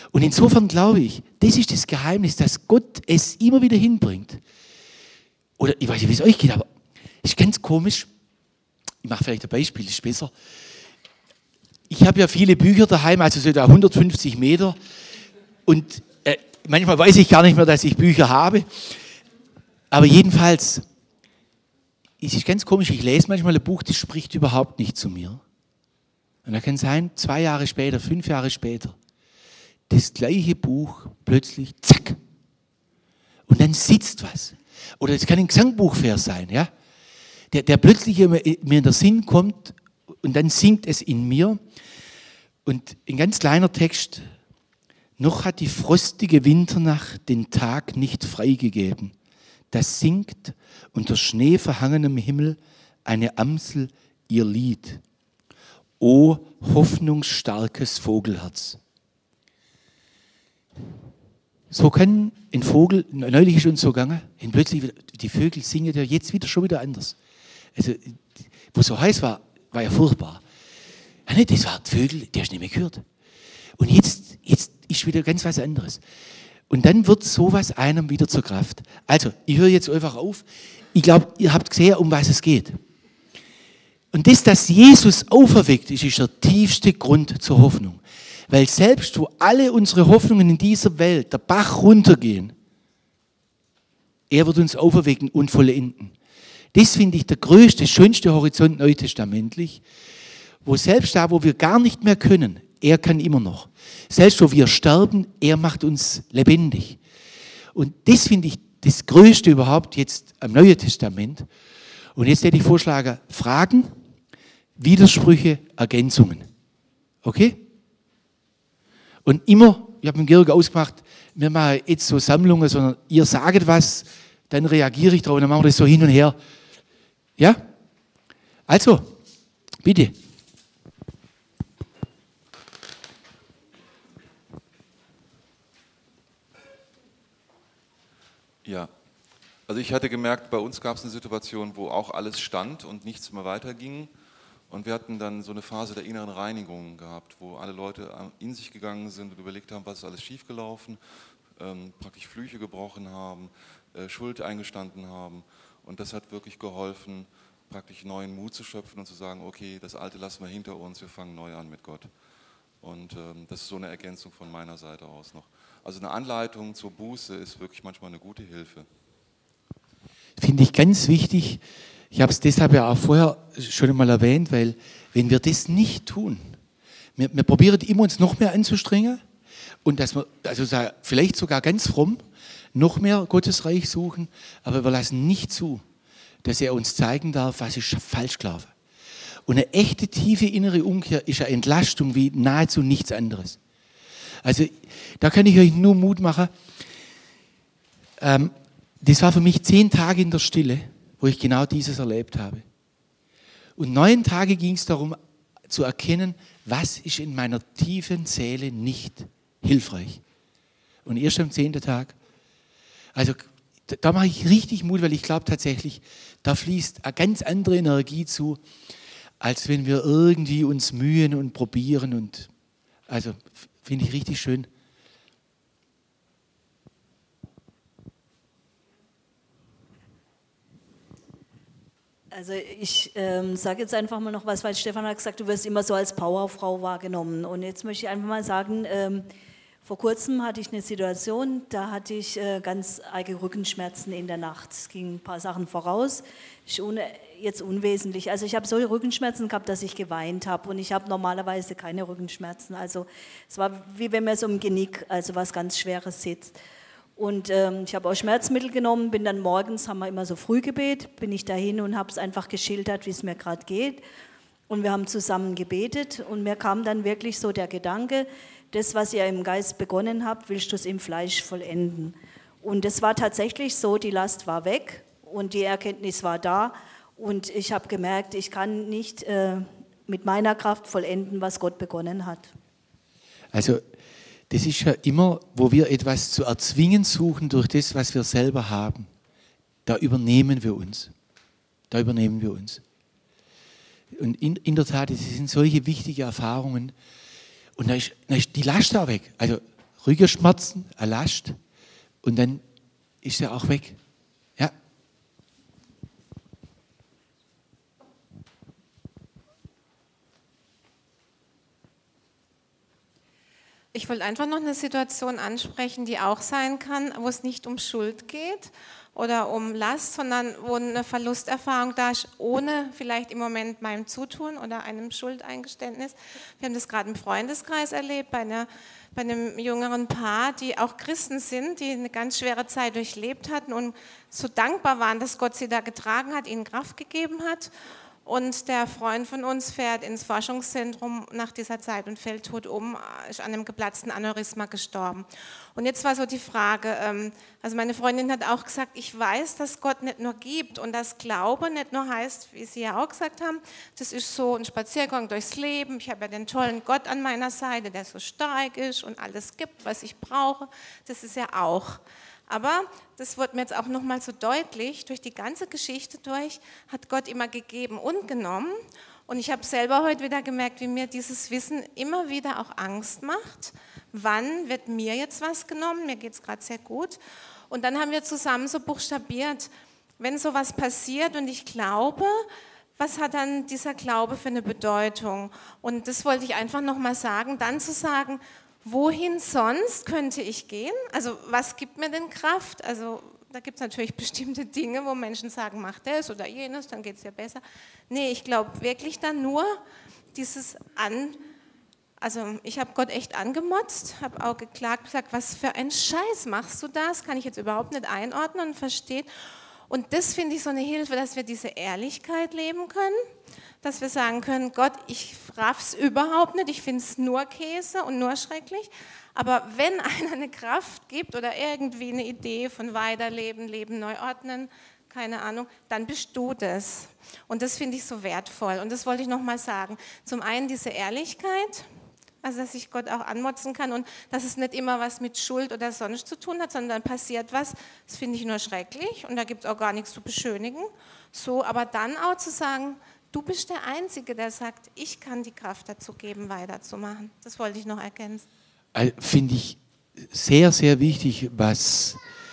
Und insofern glaube ich, das ist das Geheimnis, dass Gott es immer wieder hinbringt. Oder ich weiß nicht, wie es euch geht, aber es ist ganz komisch. Ich mache vielleicht ein Beispiel, das ist besser. Ich habe ja viele Bücher daheim, also so da hundertfünfzig Meter. Und äh, manchmal weiß ich gar nicht mehr, dass ich Bücher habe. Aber jedenfalls, es ist ganz komisch, ich lese manchmal ein Buch, das spricht überhaupt nicht zu mir. Und da kann sein, zwei Jahre später, fünf Jahre später, das gleiche Buch plötzlich, zack. Und dann sitzt was. Oder es kann ein Gesangbuchvers sein, ja, der, der plötzlich mir in den Sinn kommt und dann singt es in mir. Und ein ganz kleiner Text, noch hat die frostige Winternacht den Tag nicht freigegeben. Da singt unter schneeverhangenem Himmel eine Amsel ihr Lied. O hoffnungsstarkes Vogelherz. So kann ein Vogel, neulich ist uns so gegangen, und plötzlich wieder, die Vögel singen ja jetzt wieder schon wieder anders. Also, wo es so heiß war, war ja furchtbar. Ja, nicht, das war die Vögel, die hast du nicht mehr gehört. Und jetzt, jetzt ist wieder ganz was anderes. Und dann wird sowas einem wieder zur Kraft. Also, ich höre jetzt einfach auf. Ich glaube, ihr habt gesehen, um was es geht. Und das, dass Jesus auferweckt ist, ist der tiefste Grund zur Hoffnung. Weil selbst wo alle unsere Hoffnungen in dieser Welt der Bach runtergehen, er wird uns auferwecken und vollenden. Das finde ich der größte, schönste Horizont neutestamentlich, wo selbst da, wo wir gar nicht mehr können, er kann immer noch. Selbst wo wir sterben, er macht uns lebendig. Und das finde ich das Größte überhaupt jetzt am Neuen Testament. Und jetzt hätte ich vorschlagen, Fragen, Widersprüche, Ergänzungen. Okay? Und immer, ich habe mit Georg ausgemacht, wir machen jetzt so Sammlungen, sondern ihr sagt was, dann reagiere ich drauf und dann machen wir das so hin und her. Ja? Also, bitte. Ja, also ich hatte gemerkt, bei uns gab es eine Situation, wo auch alles stand und nichts mehr weiterging. Und wir hatten dann so eine Phase der inneren Reinigung gehabt, wo alle Leute in sich gegangen sind und überlegt haben, was ist alles schiefgelaufen, ähm, praktisch Flüche gebrochen haben, äh, Schuld eingestanden haben. Und das hat wirklich geholfen, praktisch neuen Mut zu schöpfen und zu sagen, okay, das Alte lassen wir hinter uns, wir fangen neu an mit Gott. Und ähm, das ist so eine Ergänzung von meiner Seite aus noch. Also eine Anleitung zur Buße ist wirklich manchmal eine gute Hilfe. Finde ich ganz wichtig. Ich habe es deshalb ja auch vorher schon einmal erwähnt, weil wenn wir das nicht tun, wir, wir probieren immer uns noch mehr anzustrengen und dass wir, also vielleicht sogar ganz fromm, noch mehr Gottes Reich suchen, aber wir lassen nicht zu, dass er uns zeigen darf, was ist falsch gelaufen. Und eine echte tiefe innere Umkehr ist eine Entlastung wie nahezu nichts anderes. Also da kann ich euch nur Mut machen. Ähm, das war für mich zehn Tage in der Stille, wo ich genau dieses erlebt habe. Und neun Tage ging es darum zu erkennen, was ist in meiner tiefen Seele nicht hilfreich. Und erst am zehnten Tag, also da, da mache ich richtig Mut, weil ich glaube tatsächlich, da fließt eine ganz andere Energie zu, als wenn wir irgendwie uns mühen und probieren. Und also finde ich richtig schön. Also ich ähm, sage jetzt einfach mal noch was, weil Stefan hat gesagt, du wirst immer so als Powerfrau wahrgenommen. Und jetzt möchte ich einfach mal sagen, ähm, vor kurzem hatte ich eine Situation, da hatte ich äh, ganz arge Rückenschmerzen in der Nacht. Es gingen ein paar Sachen voraus, ist un jetzt unwesentlich. Also ich habe solche Rückenschmerzen gehabt, dass ich geweint habe und ich habe normalerweise keine Rückenschmerzen. Also es war wie wenn man so im Genick, also was ganz Schweres sitzt. Und ähm, ich habe auch Schmerzmittel genommen, bin dann morgens, haben wir immer so Frühgebet, bin ich dahin und habe es einfach geschildert, wie es mir gerade geht. Und wir haben zusammen gebetet und mir kam dann wirklich so der Gedanke, das, was ihr im Geist begonnen habt, willst du es im Fleisch vollenden. Und das war tatsächlich so, die Last war weg und die Erkenntnis war da. Und ich habe gemerkt, ich kann nicht äh, mit meiner Kraft vollenden, was Gott begonnen hat. Also das ist ja immer, wo wir etwas zu erzwingen suchen durch das, was wir selber haben. Da übernehmen wir uns. Da übernehmen wir uns. Und in, in der Tat, das sind solche wichtige Erfahrungen. Und da ist, da ist die Last da weg. Also Rückenschmerzen, eine Last und dann ist er auch weg. Ja. Ich wollte einfach noch eine Situation ansprechen, die auch sein kann, wo es nicht um Schuld geht oder um Last, sondern wo eine Verlusterfahrung da ist, ohne vielleicht im Moment meinem Zutun oder einem Schuldeingeständnis. Wir haben das gerade im Freundeskreis erlebt, bei, einer, bei einem jüngeren Paar, die auch Christen sind, die eine ganz schwere Zeit durchlebt hatten und so dankbar waren, dass Gott sie da getragen hat, ihnen Kraft gegeben hat. Und der Freund von uns fährt ins Forschungszentrum nach dieser Zeit und fällt tot um, ist an einem geplatzten Aneurysma gestorben. Und jetzt war so die Frage, also meine Freundin hat auch gesagt, ich weiß, dass Gott nicht nur gibt und dass Glaube nicht nur heißt, wie Sie ja auch gesagt haben, das ist so ein Spaziergang durchs Leben, ich habe ja den tollen Gott an meiner Seite, der so stark ist und alles gibt, was ich brauche, das ist ja auch. Aber das wird mir jetzt auch nochmal so deutlich, durch die ganze Geschichte durch hat Gott immer gegeben und genommen. Und ich habe selber heute wieder gemerkt, wie mir dieses Wissen immer wieder auch Angst macht. Wann wird mir jetzt was genommen? Mir geht es gerade sehr gut. Und dann haben wir zusammen so buchstabiert, wenn sowas passiert und ich glaube, was hat dann dieser Glaube für eine Bedeutung? Und das wollte ich einfach nochmal sagen, dann zu sagen, wohin sonst könnte ich gehen? Also was gibt mir denn Kraft? Also da gibt es natürlich bestimmte Dinge, wo Menschen sagen, mach das oder jenes, dann geht es dir besser. Nee, ich glaube wirklich dann nur dieses An... Also ich habe Gott echt angemotzt, habe auch geklagt, gesagt, was für ein Scheiß machst du das? Kann ich jetzt überhaupt nicht einordnen und verstehen. Und das finde ich so eine Hilfe, dass wir diese Ehrlichkeit leben können, dass wir sagen können, Gott, ich raff's überhaupt nicht, ich finde es nur Käse und nur schrecklich, aber wenn einer eine Kraft gibt oder irgendwie eine Idee von Weiterleben, Leben neu ordnen, keine Ahnung, dann bist du das. Und das finde ich so wertvoll und das wollte ich nochmal sagen. Zum einen diese Ehrlichkeit, also dass ich Gott auch anmotzen kann und dass es nicht immer was mit Schuld oder sonst zu tun hat, sondern passiert was, das finde ich nur schrecklich und da gibt es auch gar nichts zu beschönigen. So, aber dann auch zu sagen, du bist der Einzige, der sagt, ich kann die Kraft dazu geben, weiterzumachen. Das wollte ich noch ergänzen. Also, finde ich sehr, sehr wichtig, was,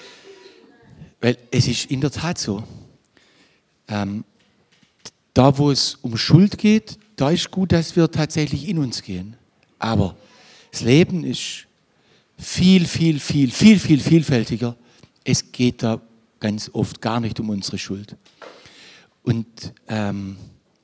weil es ist in der Tat so, ähm, da wo es um Schuld geht, da ist gut, dass wir tatsächlich in uns gehen. Aber das Leben ist viel, viel, viel, viel, viel vielfältiger. Es geht da ganz oft gar nicht um unsere Schuld. Und ähm,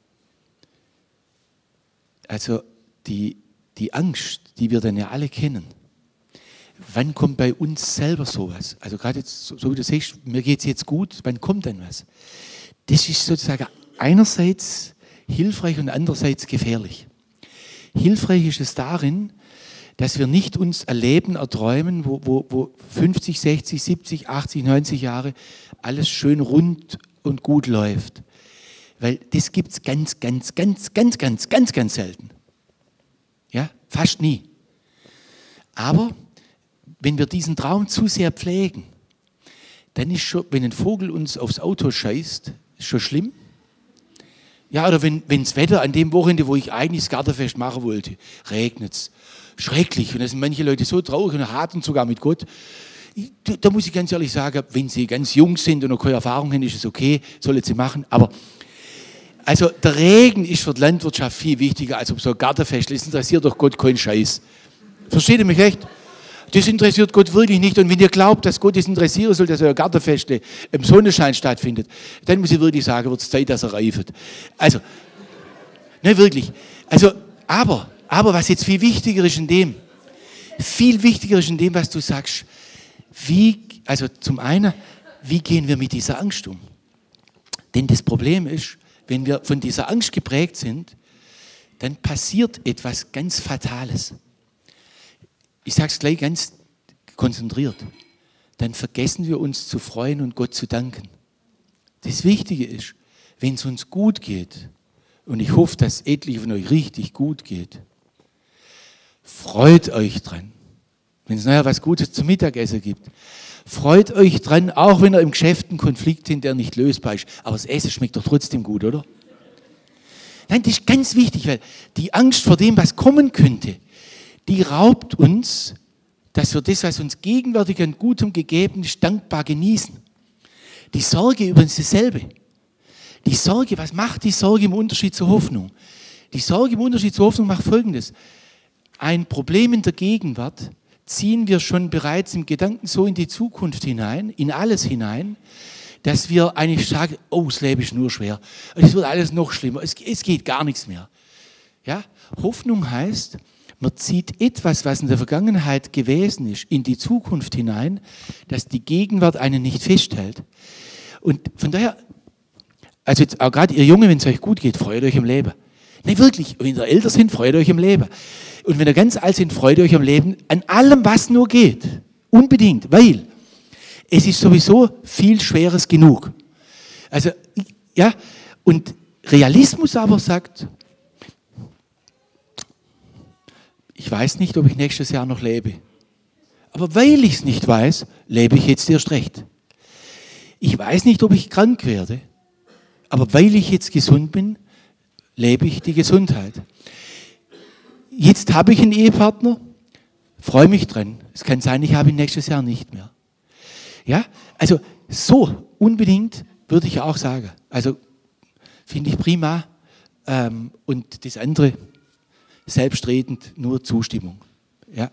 also die, die Angst, die wir dann ja alle kennen, wann kommt bei uns selber sowas? Also gerade jetzt, so, so wie du siehst, mir geht es jetzt gut, wann kommt denn was? Das ist sozusagen einerseits hilfreich und andererseits gefährlich. Hilfreich ist es darin, dass wir nicht uns ein Leben erträumen, wo, wo, wo fünfzig, sechzig, siebzig, achtzig, neunzig Jahre alles schön rund und gut läuft. Weil das gibt es ganz, ganz, ganz, ganz, ganz, ganz, ganz selten. Ja, fast nie. Aber wenn wir diesen Traum zu sehr pflegen, dann ist schon, wenn ein Vogel uns aufs Auto scheißt, ist schon schlimm. Ja, oder wenn das Wetter an dem Wochenende, wo ich eigentlich das Gartenfest machen wollte, regnet es. Schrecklich. Und da sind manche Leute so traurig und haten sogar mit Gott. Ich, da muss ich ganz ehrlich sagen, wenn sie ganz jung sind und noch keine Erfahrung haben, ist es okay, sollen sie machen. Aber also der Regen ist für die Landwirtschaft viel wichtiger, als ob so ein Gartenfest ist. Das interessiert doch Gott keinen Scheiß. Versteht ihr mich recht? Das interessiert Gott wirklich nicht. Und wenn ihr glaubt, dass Gott es interessieren soll, dass euer Gartenfest im Sonnenschein stattfindet, dann muss ich wirklich sagen, wird es Zeit, dass er reifet. Also, ne, wirklich. Also, aber, aber was jetzt viel wichtiger ist in dem, viel wichtiger ist in dem, was du sagst, wie, also zum einen, wie gehen wir mit dieser Angst um? Denn das Problem ist, wenn wir von dieser Angst geprägt sind, dann passiert etwas ganz Fatales. Ich sage es gleich ganz konzentriert. Dann vergessen wir uns zu freuen und Gott zu danken. Das Wichtige ist, wenn es uns gut geht, und ich hoffe, dass es etliche von euch richtig gut geht, freut euch dran. Wenn es nachher was Gutes zum Mittagessen gibt, freut euch dran, auch wenn ihr im Geschäft einen Konflikt habt, der nicht lösbar ist. Aber das Essen schmeckt doch trotzdem gut, oder? Nein, das ist ganz wichtig, weil die Angst vor dem, was kommen könnte, die raubt uns dass wir das, was uns gegenwärtig an Gutem gegeben ist, dankbar genießen. Die Sorge übrigens dasselbe. Die Sorge, was macht die Sorge im Unterschied zur Hoffnung? Die Sorge im Unterschied zur Hoffnung macht Folgendes. Ein Problem in der Gegenwart ziehen wir schon bereits im Gedanken so in die Zukunft hinein, in alles hinein, dass wir eigentlich sagen, oh, das Leben ist nur schwer. Und es wird alles noch schlimmer. Es, es geht gar nichts mehr. Ja? Hoffnung heißt, man zieht etwas, was in der Vergangenheit gewesen ist, in die Zukunft hinein, dass die Gegenwart einen nicht festhält. Und von daher, also jetzt auch gerade ihr Junge, wenn es euch gut geht, freut euch im Leben. Nein, wirklich, wenn ihr älter sind, freut euch im Leben. Und wenn ihr ganz alt sind, freut euch am Leben, an allem, was nur geht. Unbedingt, weil es ist sowieso viel Schweres genug. Also, ja, und Realismus aber sagt, ich weiß nicht, ob ich nächstes Jahr noch lebe. Aber weil ich es nicht weiß, lebe ich jetzt erst recht. Ich weiß nicht, ob ich krank werde. Aber weil ich jetzt gesund bin, lebe ich die Gesundheit. Jetzt habe ich einen Ehepartner, freue mich dran. Es kann sein, ich habe ihn nächstes Jahr nicht mehr. Ja, also so unbedingt würde ich auch sagen. Also finde ich prima. Ähm, und das andere, selbstredend, nur Zustimmung. Ja.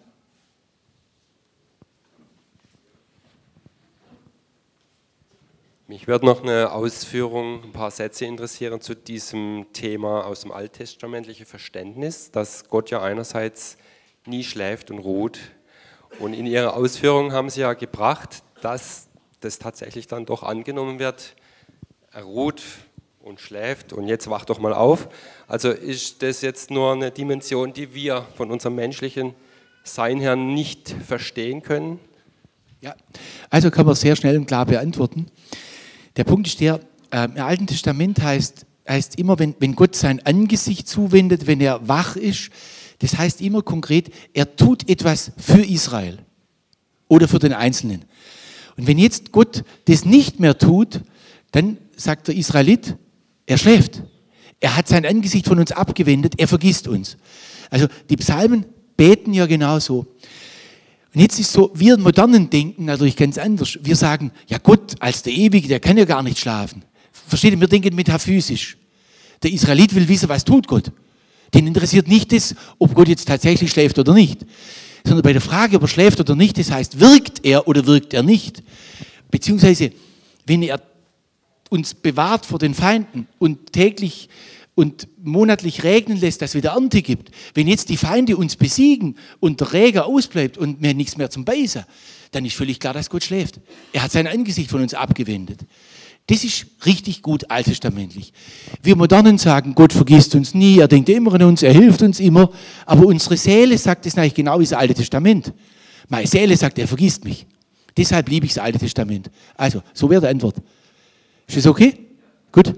Mich würde noch eine Ausführung, ein paar Sätze interessieren zu diesem Thema aus dem alttestamentlichen Verständnis, dass Gott ja einerseits nie schläft und ruht. Und in Ihrer Ausführung haben Sie ja gebracht, dass das tatsächlich dann doch angenommen wird. Er ruht und schläft und jetzt wach doch mal auf. Also ist das jetzt nur eine Dimension, die wir von unserem menschlichen Sein her nicht verstehen können? Ja, also kann man sehr schnell und klar beantworten. Der Punkt ist der, äh, im Alten Testament heißt, heißt immer, wenn, wenn Gott sein Angesicht zuwendet, wenn er wach ist, das heißt immer konkret, er tut etwas für Israel oder für den Einzelnen. Und wenn jetzt Gott das nicht mehr tut, dann sagt der Israelit, er schläft. Er hat sein Angesicht von uns abgewendet, er vergisst uns. Also die Psalmen beten ja genauso. Und jetzt ist so, wir modernen denken natürlich ganz anders. Wir sagen, ja Gott als der Ewige, der kann ja gar nicht schlafen. Versteht ihr, wir denken metaphysisch. Der Israelit will wissen, was tut Gott. Den interessiert nicht das, ob Gott jetzt tatsächlich schläft oder nicht. Sondern bei der Frage, ob er schläft oder nicht, das heißt, wirkt er oder wirkt er nicht. Beziehungsweise, wenn er uns bewahrt vor den Feinden und täglich und monatlich regnen lässt, dass es wieder Ernte gibt. Wenn jetzt die Feinde uns besiegen und der Regen ausbleibt und wir nichts mehr zum Beißen, dann ist völlig klar, dass Gott schläft. Er hat sein Angesicht von uns abgewendet. Das ist richtig gut alttestamentlich. Wir Modernen sagen, Gott vergisst uns nie, er denkt immer an uns, er hilft uns immer, aber unsere Seele sagt das eigentlich genau wie das Alte Testament. Meine Seele sagt, er vergisst mich. Deshalb liebe ich das Alte Testament. Also, so wäre die Antwort. Ist das okay? Gut.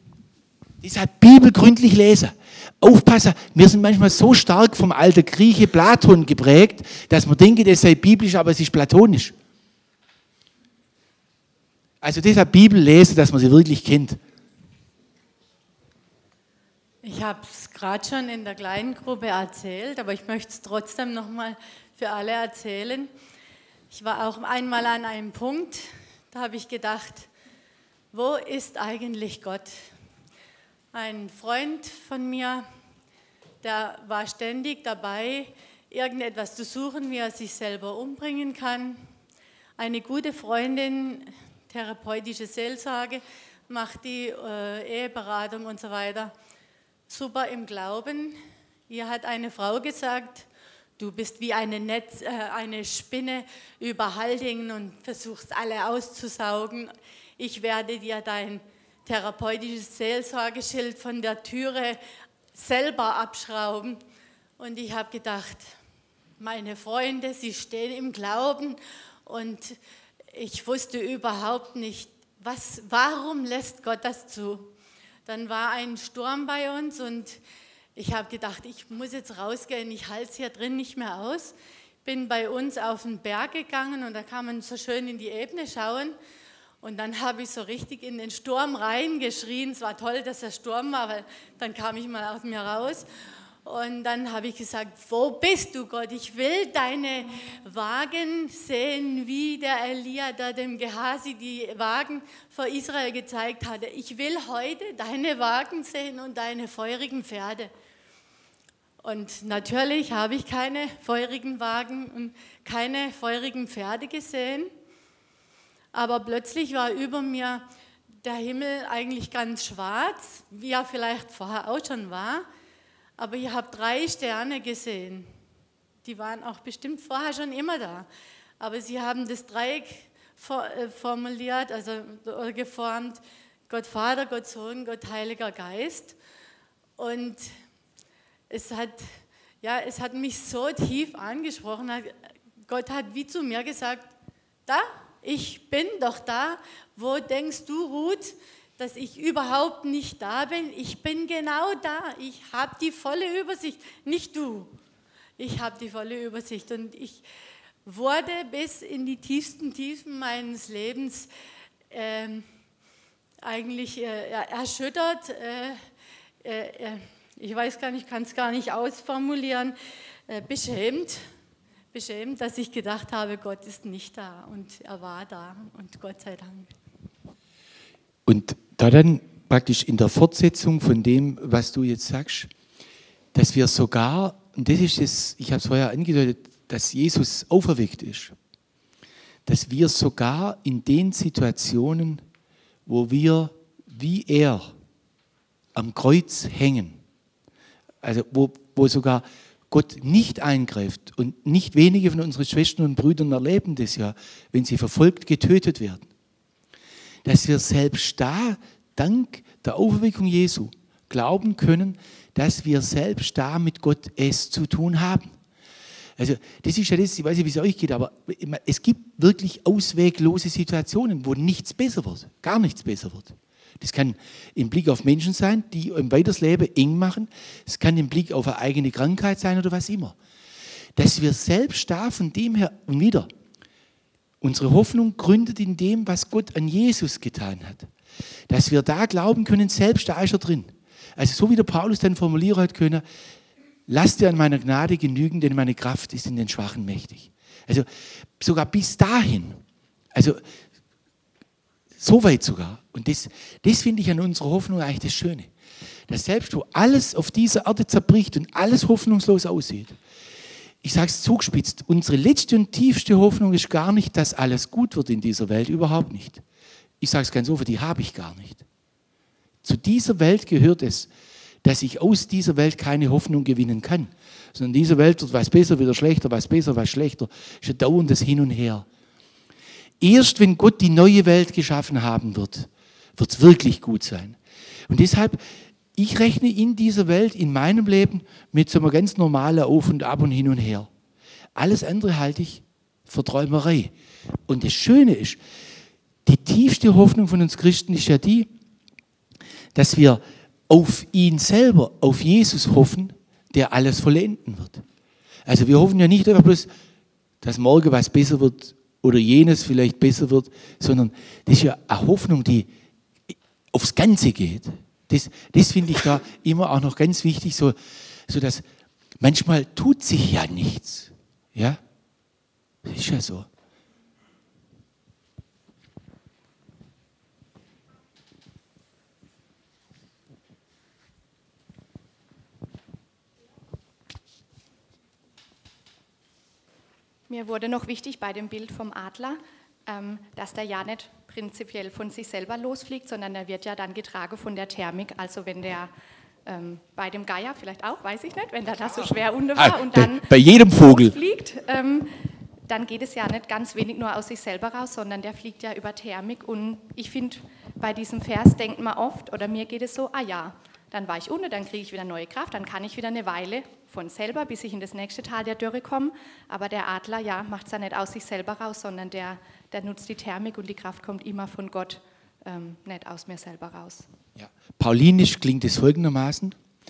Deshalb Bibel gründlich lesen. Aufpassen, wir sind manchmal so stark vom alten Grieche Platon geprägt, dass man denkt, es sei biblisch, aber es ist platonisch. Also deshalb Bibel lesen, dass man sie wirklich kennt. Ich habe es gerade schon in der kleinen Gruppe erzählt, aber ich möchte es trotzdem nochmal für alle erzählen. Ich war auch einmal an einem Punkt, da habe ich gedacht, wo ist eigentlich Gott? Ein Freund von mir, der war ständig dabei, irgendetwas zu suchen, wie er sich selber umbringen kann. Eine gute Freundin, therapeutische Seelsorge, macht die äh, Eheberatung und so weiter. Super im Glauben. Ihr hat eine Frau gesagt, du bist wie eine, Netz, äh, eine Spinne über Haldingen und versuchst alle auszusaugen. Ich werde dir dein therapeutisches Seelsorgeschild von der Türe selber abschrauben. Und ich habe gedacht, meine Freunde, sie stehen im Glauben und ich wusste überhaupt nicht, was, warum lässt Gott das zu? Dann war ein Sturm bei uns und ich habe gedacht, ich muss jetzt rausgehen, ich halte es hier drin nicht mehr aus. Bin bei uns auf den Berg gegangen und da kann man so schön in die Ebene schauen. Und dann habe ich so richtig in den Sturm reingeschrien. Es war toll, dass der Sturm war, weil dann kam ich mal aus mir raus. Und dann habe ich gesagt, wo bist du, Gott? Ich will deine Wagen sehen, wie der Elia da dem Gehasi die Wagen vor Israel gezeigt hatte. Ich will heute deine Wagen sehen und deine feurigen Pferde. Und natürlich habe ich keine feurigen Wagen und keine feurigen Pferde gesehen. Aber plötzlich war über mir der Himmel eigentlich ganz schwarz, wie er vielleicht vorher auch schon war. Aber ich habe drei Sterne gesehen. Die waren auch bestimmt vorher schon immer da. Aber sie haben das Dreieck formuliert, also geformt, Gott Vater, Gott Sohn, Gott Heiliger Geist. Und es hat, ja, es hat mich so tief angesprochen. Gott hat wie zu mir gesagt, da, ich bin doch da. Wo denkst du, Ruth, dass ich überhaupt nicht da bin? Ich bin genau da. Ich habe die volle Übersicht. Nicht du. Ich habe die volle Übersicht. Und ich wurde bis in die tiefsten Tiefen meines Lebens äh, eigentlich äh, erschüttert. Äh, äh, ich weiß gar nicht, ich kann es gar nicht ausformulieren. Äh, beschämt. Beschämt, dass ich gedacht habe, Gott ist nicht da. Und er war da. Und Gott sei Dank. Und da dann praktisch in der Fortsetzung von dem, was du jetzt sagst, dass wir sogar, und das ist es, ich habe es vorher angedeutet, dass Jesus auferweckt ist, dass wir sogar in den Situationen, wo wir wie er am Kreuz hängen, also wo, wo sogar Gott nicht eingreift, und nicht wenige von unseren Schwestern und Brüdern erleben das ja, wenn sie verfolgt, getötet werden, dass wir selbst da, dank der Auferweckung Jesu, glauben können, dass wir selbst da mit Gott es zu tun haben. Also das ist ja das, ich weiß nicht, wie es euch geht, aber es gibt wirklich ausweglose Situationen, wo nichts besser wird, gar nichts besser wird. Das kann im Blick auf Menschen sein, die im Weitersleben eng machen. Es kann im Blick auf eine eigene Krankheit sein oder was immer. Dass wir selbst da von dem her und wieder unsere Hoffnung gründet in dem, was Gott an Jesus getan hat. Dass wir da glauben können, selbst da ist er drin. Also so wie der Paulus dann formulieren hat können, lass dir an meiner Gnade genügen, denn meine Kraft ist in den Schwachen mächtig. Also sogar bis dahin, also so weit sogar. Und das, das finde ich an unserer Hoffnung eigentlich das Schöne. Dass selbst wo alles auf dieser Erde zerbricht und alles hoffnungslos aussieht, ich sage es zugespitzt, unsere letzte und tiefste Hoffnung ist gar nicht, dass alles gut wird in dieser Welt, überhaupt nicht. Ich sage es ganz offen, die habe ich gar nicht. Zu dieser Welt gehört es, dass ich aus dieser Welt keine Hoffnung gewinnen kann. Sondern in dieser Welt wird was besser, wieder schlechter, was besser, was schlechter. Es ist ein dauerndes Hin und Her. Erst wenn Gott die neue Welt geschaffen haben wird, wird es wirklich gut sein. Und deshalb, ich rechne in dieser Welt, in meinem Leben, mit so einem ganz normalen Auf und Ab und Hin und Her. Alles andere halte ich für Träumerei. Und das Schöne ist, die tiefste Hoffnung von uns Christen ist ja die, dass wir auf ihn selber, auf Jesus hoffen, der alles vollenden wird. Also wir hoffen ja nicht einfach bloß, dass morgen was besser wird oder jenes vielleicht besser wird, sondern das ist ja eine Hoffnung, die aufs Ganze geht. Das, das finde ich da immer auch noch ganz wichtig, so, so dass manchmal tut sich ja nichts. Ja, das ist ja so. Mir wurde noch wichtig bei dem Bild vom Adler, ähm, dass der ja nicht prinzipiell von sich selber losfliegt, sondern der wird ja dann getragen von der Thermik. Also wenn der ähm, bei dem Geier vielleicht auch, weiß ich nicht, wenn der da so schwer unten war ah, und dann bei jedem Vogel fliegt, ähm, dann geht es ja nicht ganz wenig nur aus sich selber raus, sondern der fliegt ja über Thermik. Und ich finde, bei diesem Vers denkt man oft, oder mir geht es so, ah ja, dann war ich unten, dann kriege ich wieder neue Kraft, dann kann ich wieder eine Weile von selber, bis ich in das nächste Tal der Dürre komme. Aber der Adler, ja, macht es ja nicht aus sich selber raus, sondern der, der nutzt die Thermik und die Kraft kommt immer von Gott, ähm, nicht aus mir selber raus. Ja. Paulinisch klingt es folgendermaßen: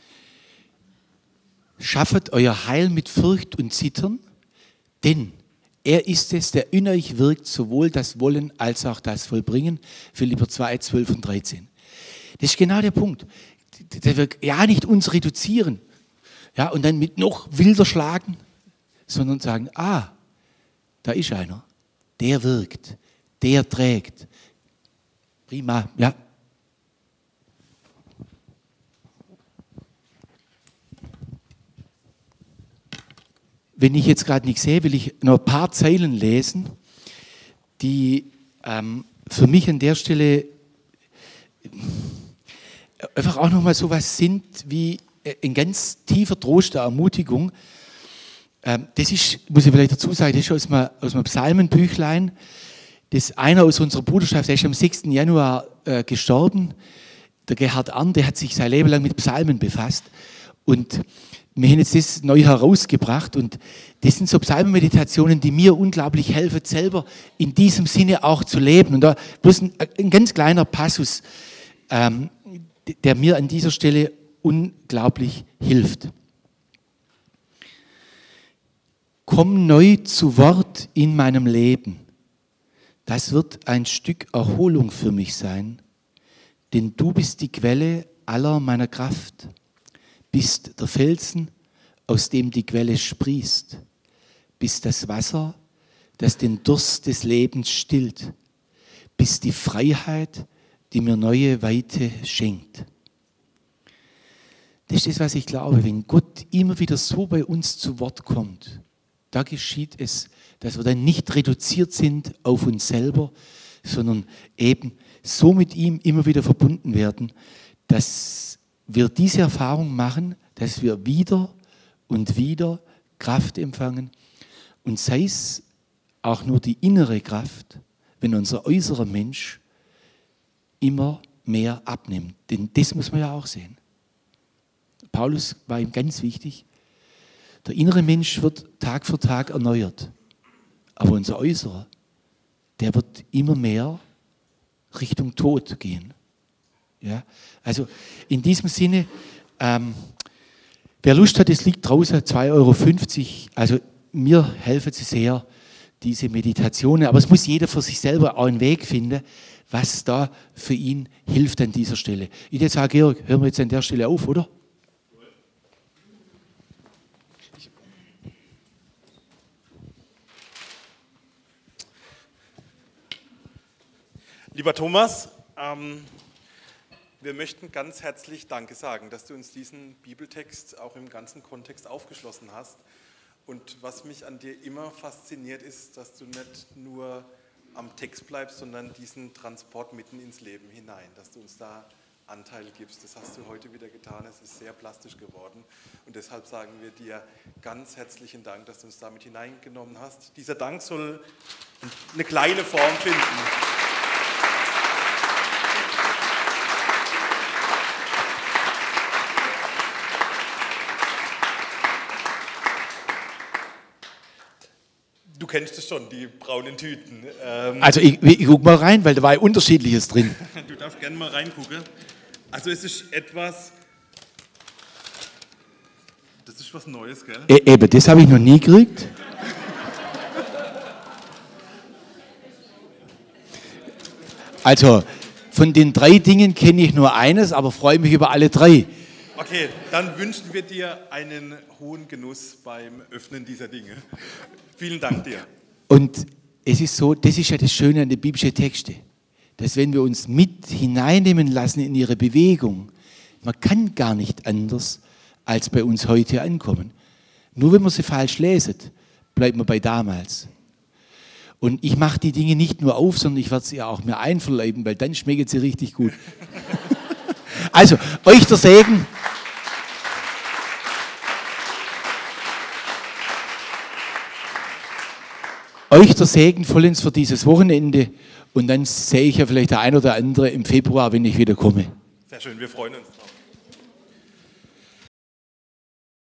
Schaffet euer Heil mit Furcht und Zittern, denn er ist es, der in euch wirkt, sowohl das Wollen als auch das Vollbringen. Philipper zwei, zwölf und dreizehn. Das ist genau der Punkt. Der wir ja nicht uns reduzieren. Ja, und dann mit noch wilder schlagen, sondern sagen, ah, da ist einer, der wirkt, der trägt. Prima, ja. Wenn ich jetzt gerade nichts sehe, will ich noch ein paar Zeilen lesen, die ähm, für mich an der Stelle einfach auch nochmal so was sind wie ein ganz tiefer Trost der Ermutigung. Ähm, das ist, muss ich vielleicht dazu sagen, das ist aus einem, aus einem Psalmenbüchlein. Das ist einer aus unserer Bruderschaft, der ist am sechsten Januar äh, gestorben. Der Gerhard Arndt, der hat sich sein Leben lang mit Psalmen befasst. Und wir haben jetzt das neu herausgebracht und das sind so Psalmenmeditationen, die mir unglaublich helfen, selber in diesem Sinne auch zu leben. Und da bloß ein, ein ganz kleiner Passus, ähm, der mir an dieser Stelle unglaublich hilft. Komm neu zu Wort in meinem Leben. Das wird ein Stück Erholung für mich sein, denn du bist die Quelle aller meiner Kraft. Bist der Felsen, aus dem die Quelle sprießt, bist das Wasser, das den Durst des Lebens stillt, bist die Freiheit, die mir neue Weite schenkt. Das ist das, was ich glaube, wenn Gott immer wieder so bei uns zu Wort kommt, da geschieht es, dass wir dann nicht reduziert sind auf uns selber, sondern eben so mit ihm immer wieder verbunden werden, dass wir diese Erfahrung machen, dass wir wieder und wieder Kraft empfangen und sei es auch nur die innere Kraft, wenn unser äußerer Mensch immer mehr abnimmt. Denn das muss man ja auch sehen. Paulus war ihm ganz wichtig, der innere Mensch wird Tag für Tag erneuert, aber unser äußerer, der wird immer mehr Richtung Tod gehen. Ja, also in diesem Sinne, ähm, wer Lust hat, es liegt draußen, zwei Euro fünfzig. Also mir helfen sie sehr, diese Meditationen. Aber es muss jeder für sich selber auch einen Weg finden, was da für ihn hilft an dieser Stelle. Ich würde sagen, Georg, hören wir jetzt an der Stelle auf, oder? Lieber Thomas, ähm, wir möchten ganz herzlich Danke sagen, dass du uns diesen Bibeltext auch im ganzen Kontext aufgeschlossen hast. Und was mich an dir immer fasziniert ist, dass du nicht nur am Text bleibst, sondern diesen Transport mitten ins Leben hinein, dass du uns da Anteil gibst. Das hast du heute wieder getan, es ist sehr plastisch geworden. Und deshalb sagen wir dir ganz herzlichen Dank, dass du uns damit hineingenommen hast. Dieser Dank soll eine kleine Form finden. Du kennst es schon, die braunen Tüten. Ähm also ich, ich guck mal rein, weil da war Unterschiedliches drin. Du darfst gerne mal reingucken. Also es ist etwas, das ist was Neues, gell? E- eben, das habe ich noch nie gekriegt. Also von den drei Dingen kenne ich nur eines, aber freue mich über alle drei. Okay, dann wünschen wir dir einen hohen Genuss beim Öffnen dieser Dinge. Vielen Dank dir. Und es ist so, das ist ja das Schöne an den biblischen Texten, dass wenn wir uns mit hineinnehmen lassen in ihre Bewegung, man kann gar nicht anders als bei uns heute ankommen. Nur wenn man sie falsch leset, bleibt man bei damals. Und ich mache die Dinge nicht nur auf, sondern ich werde sie auch mir einverleiben, weil dann schmecken sie richtig gut. Also, euch der Segen. Euch der Segen vollends für dieses Wochenende und dann sehe ich ja vielleicht der ein oder andere im Februar, wenn ich wieder komme. Sehr schön, wir freuen uns drauf.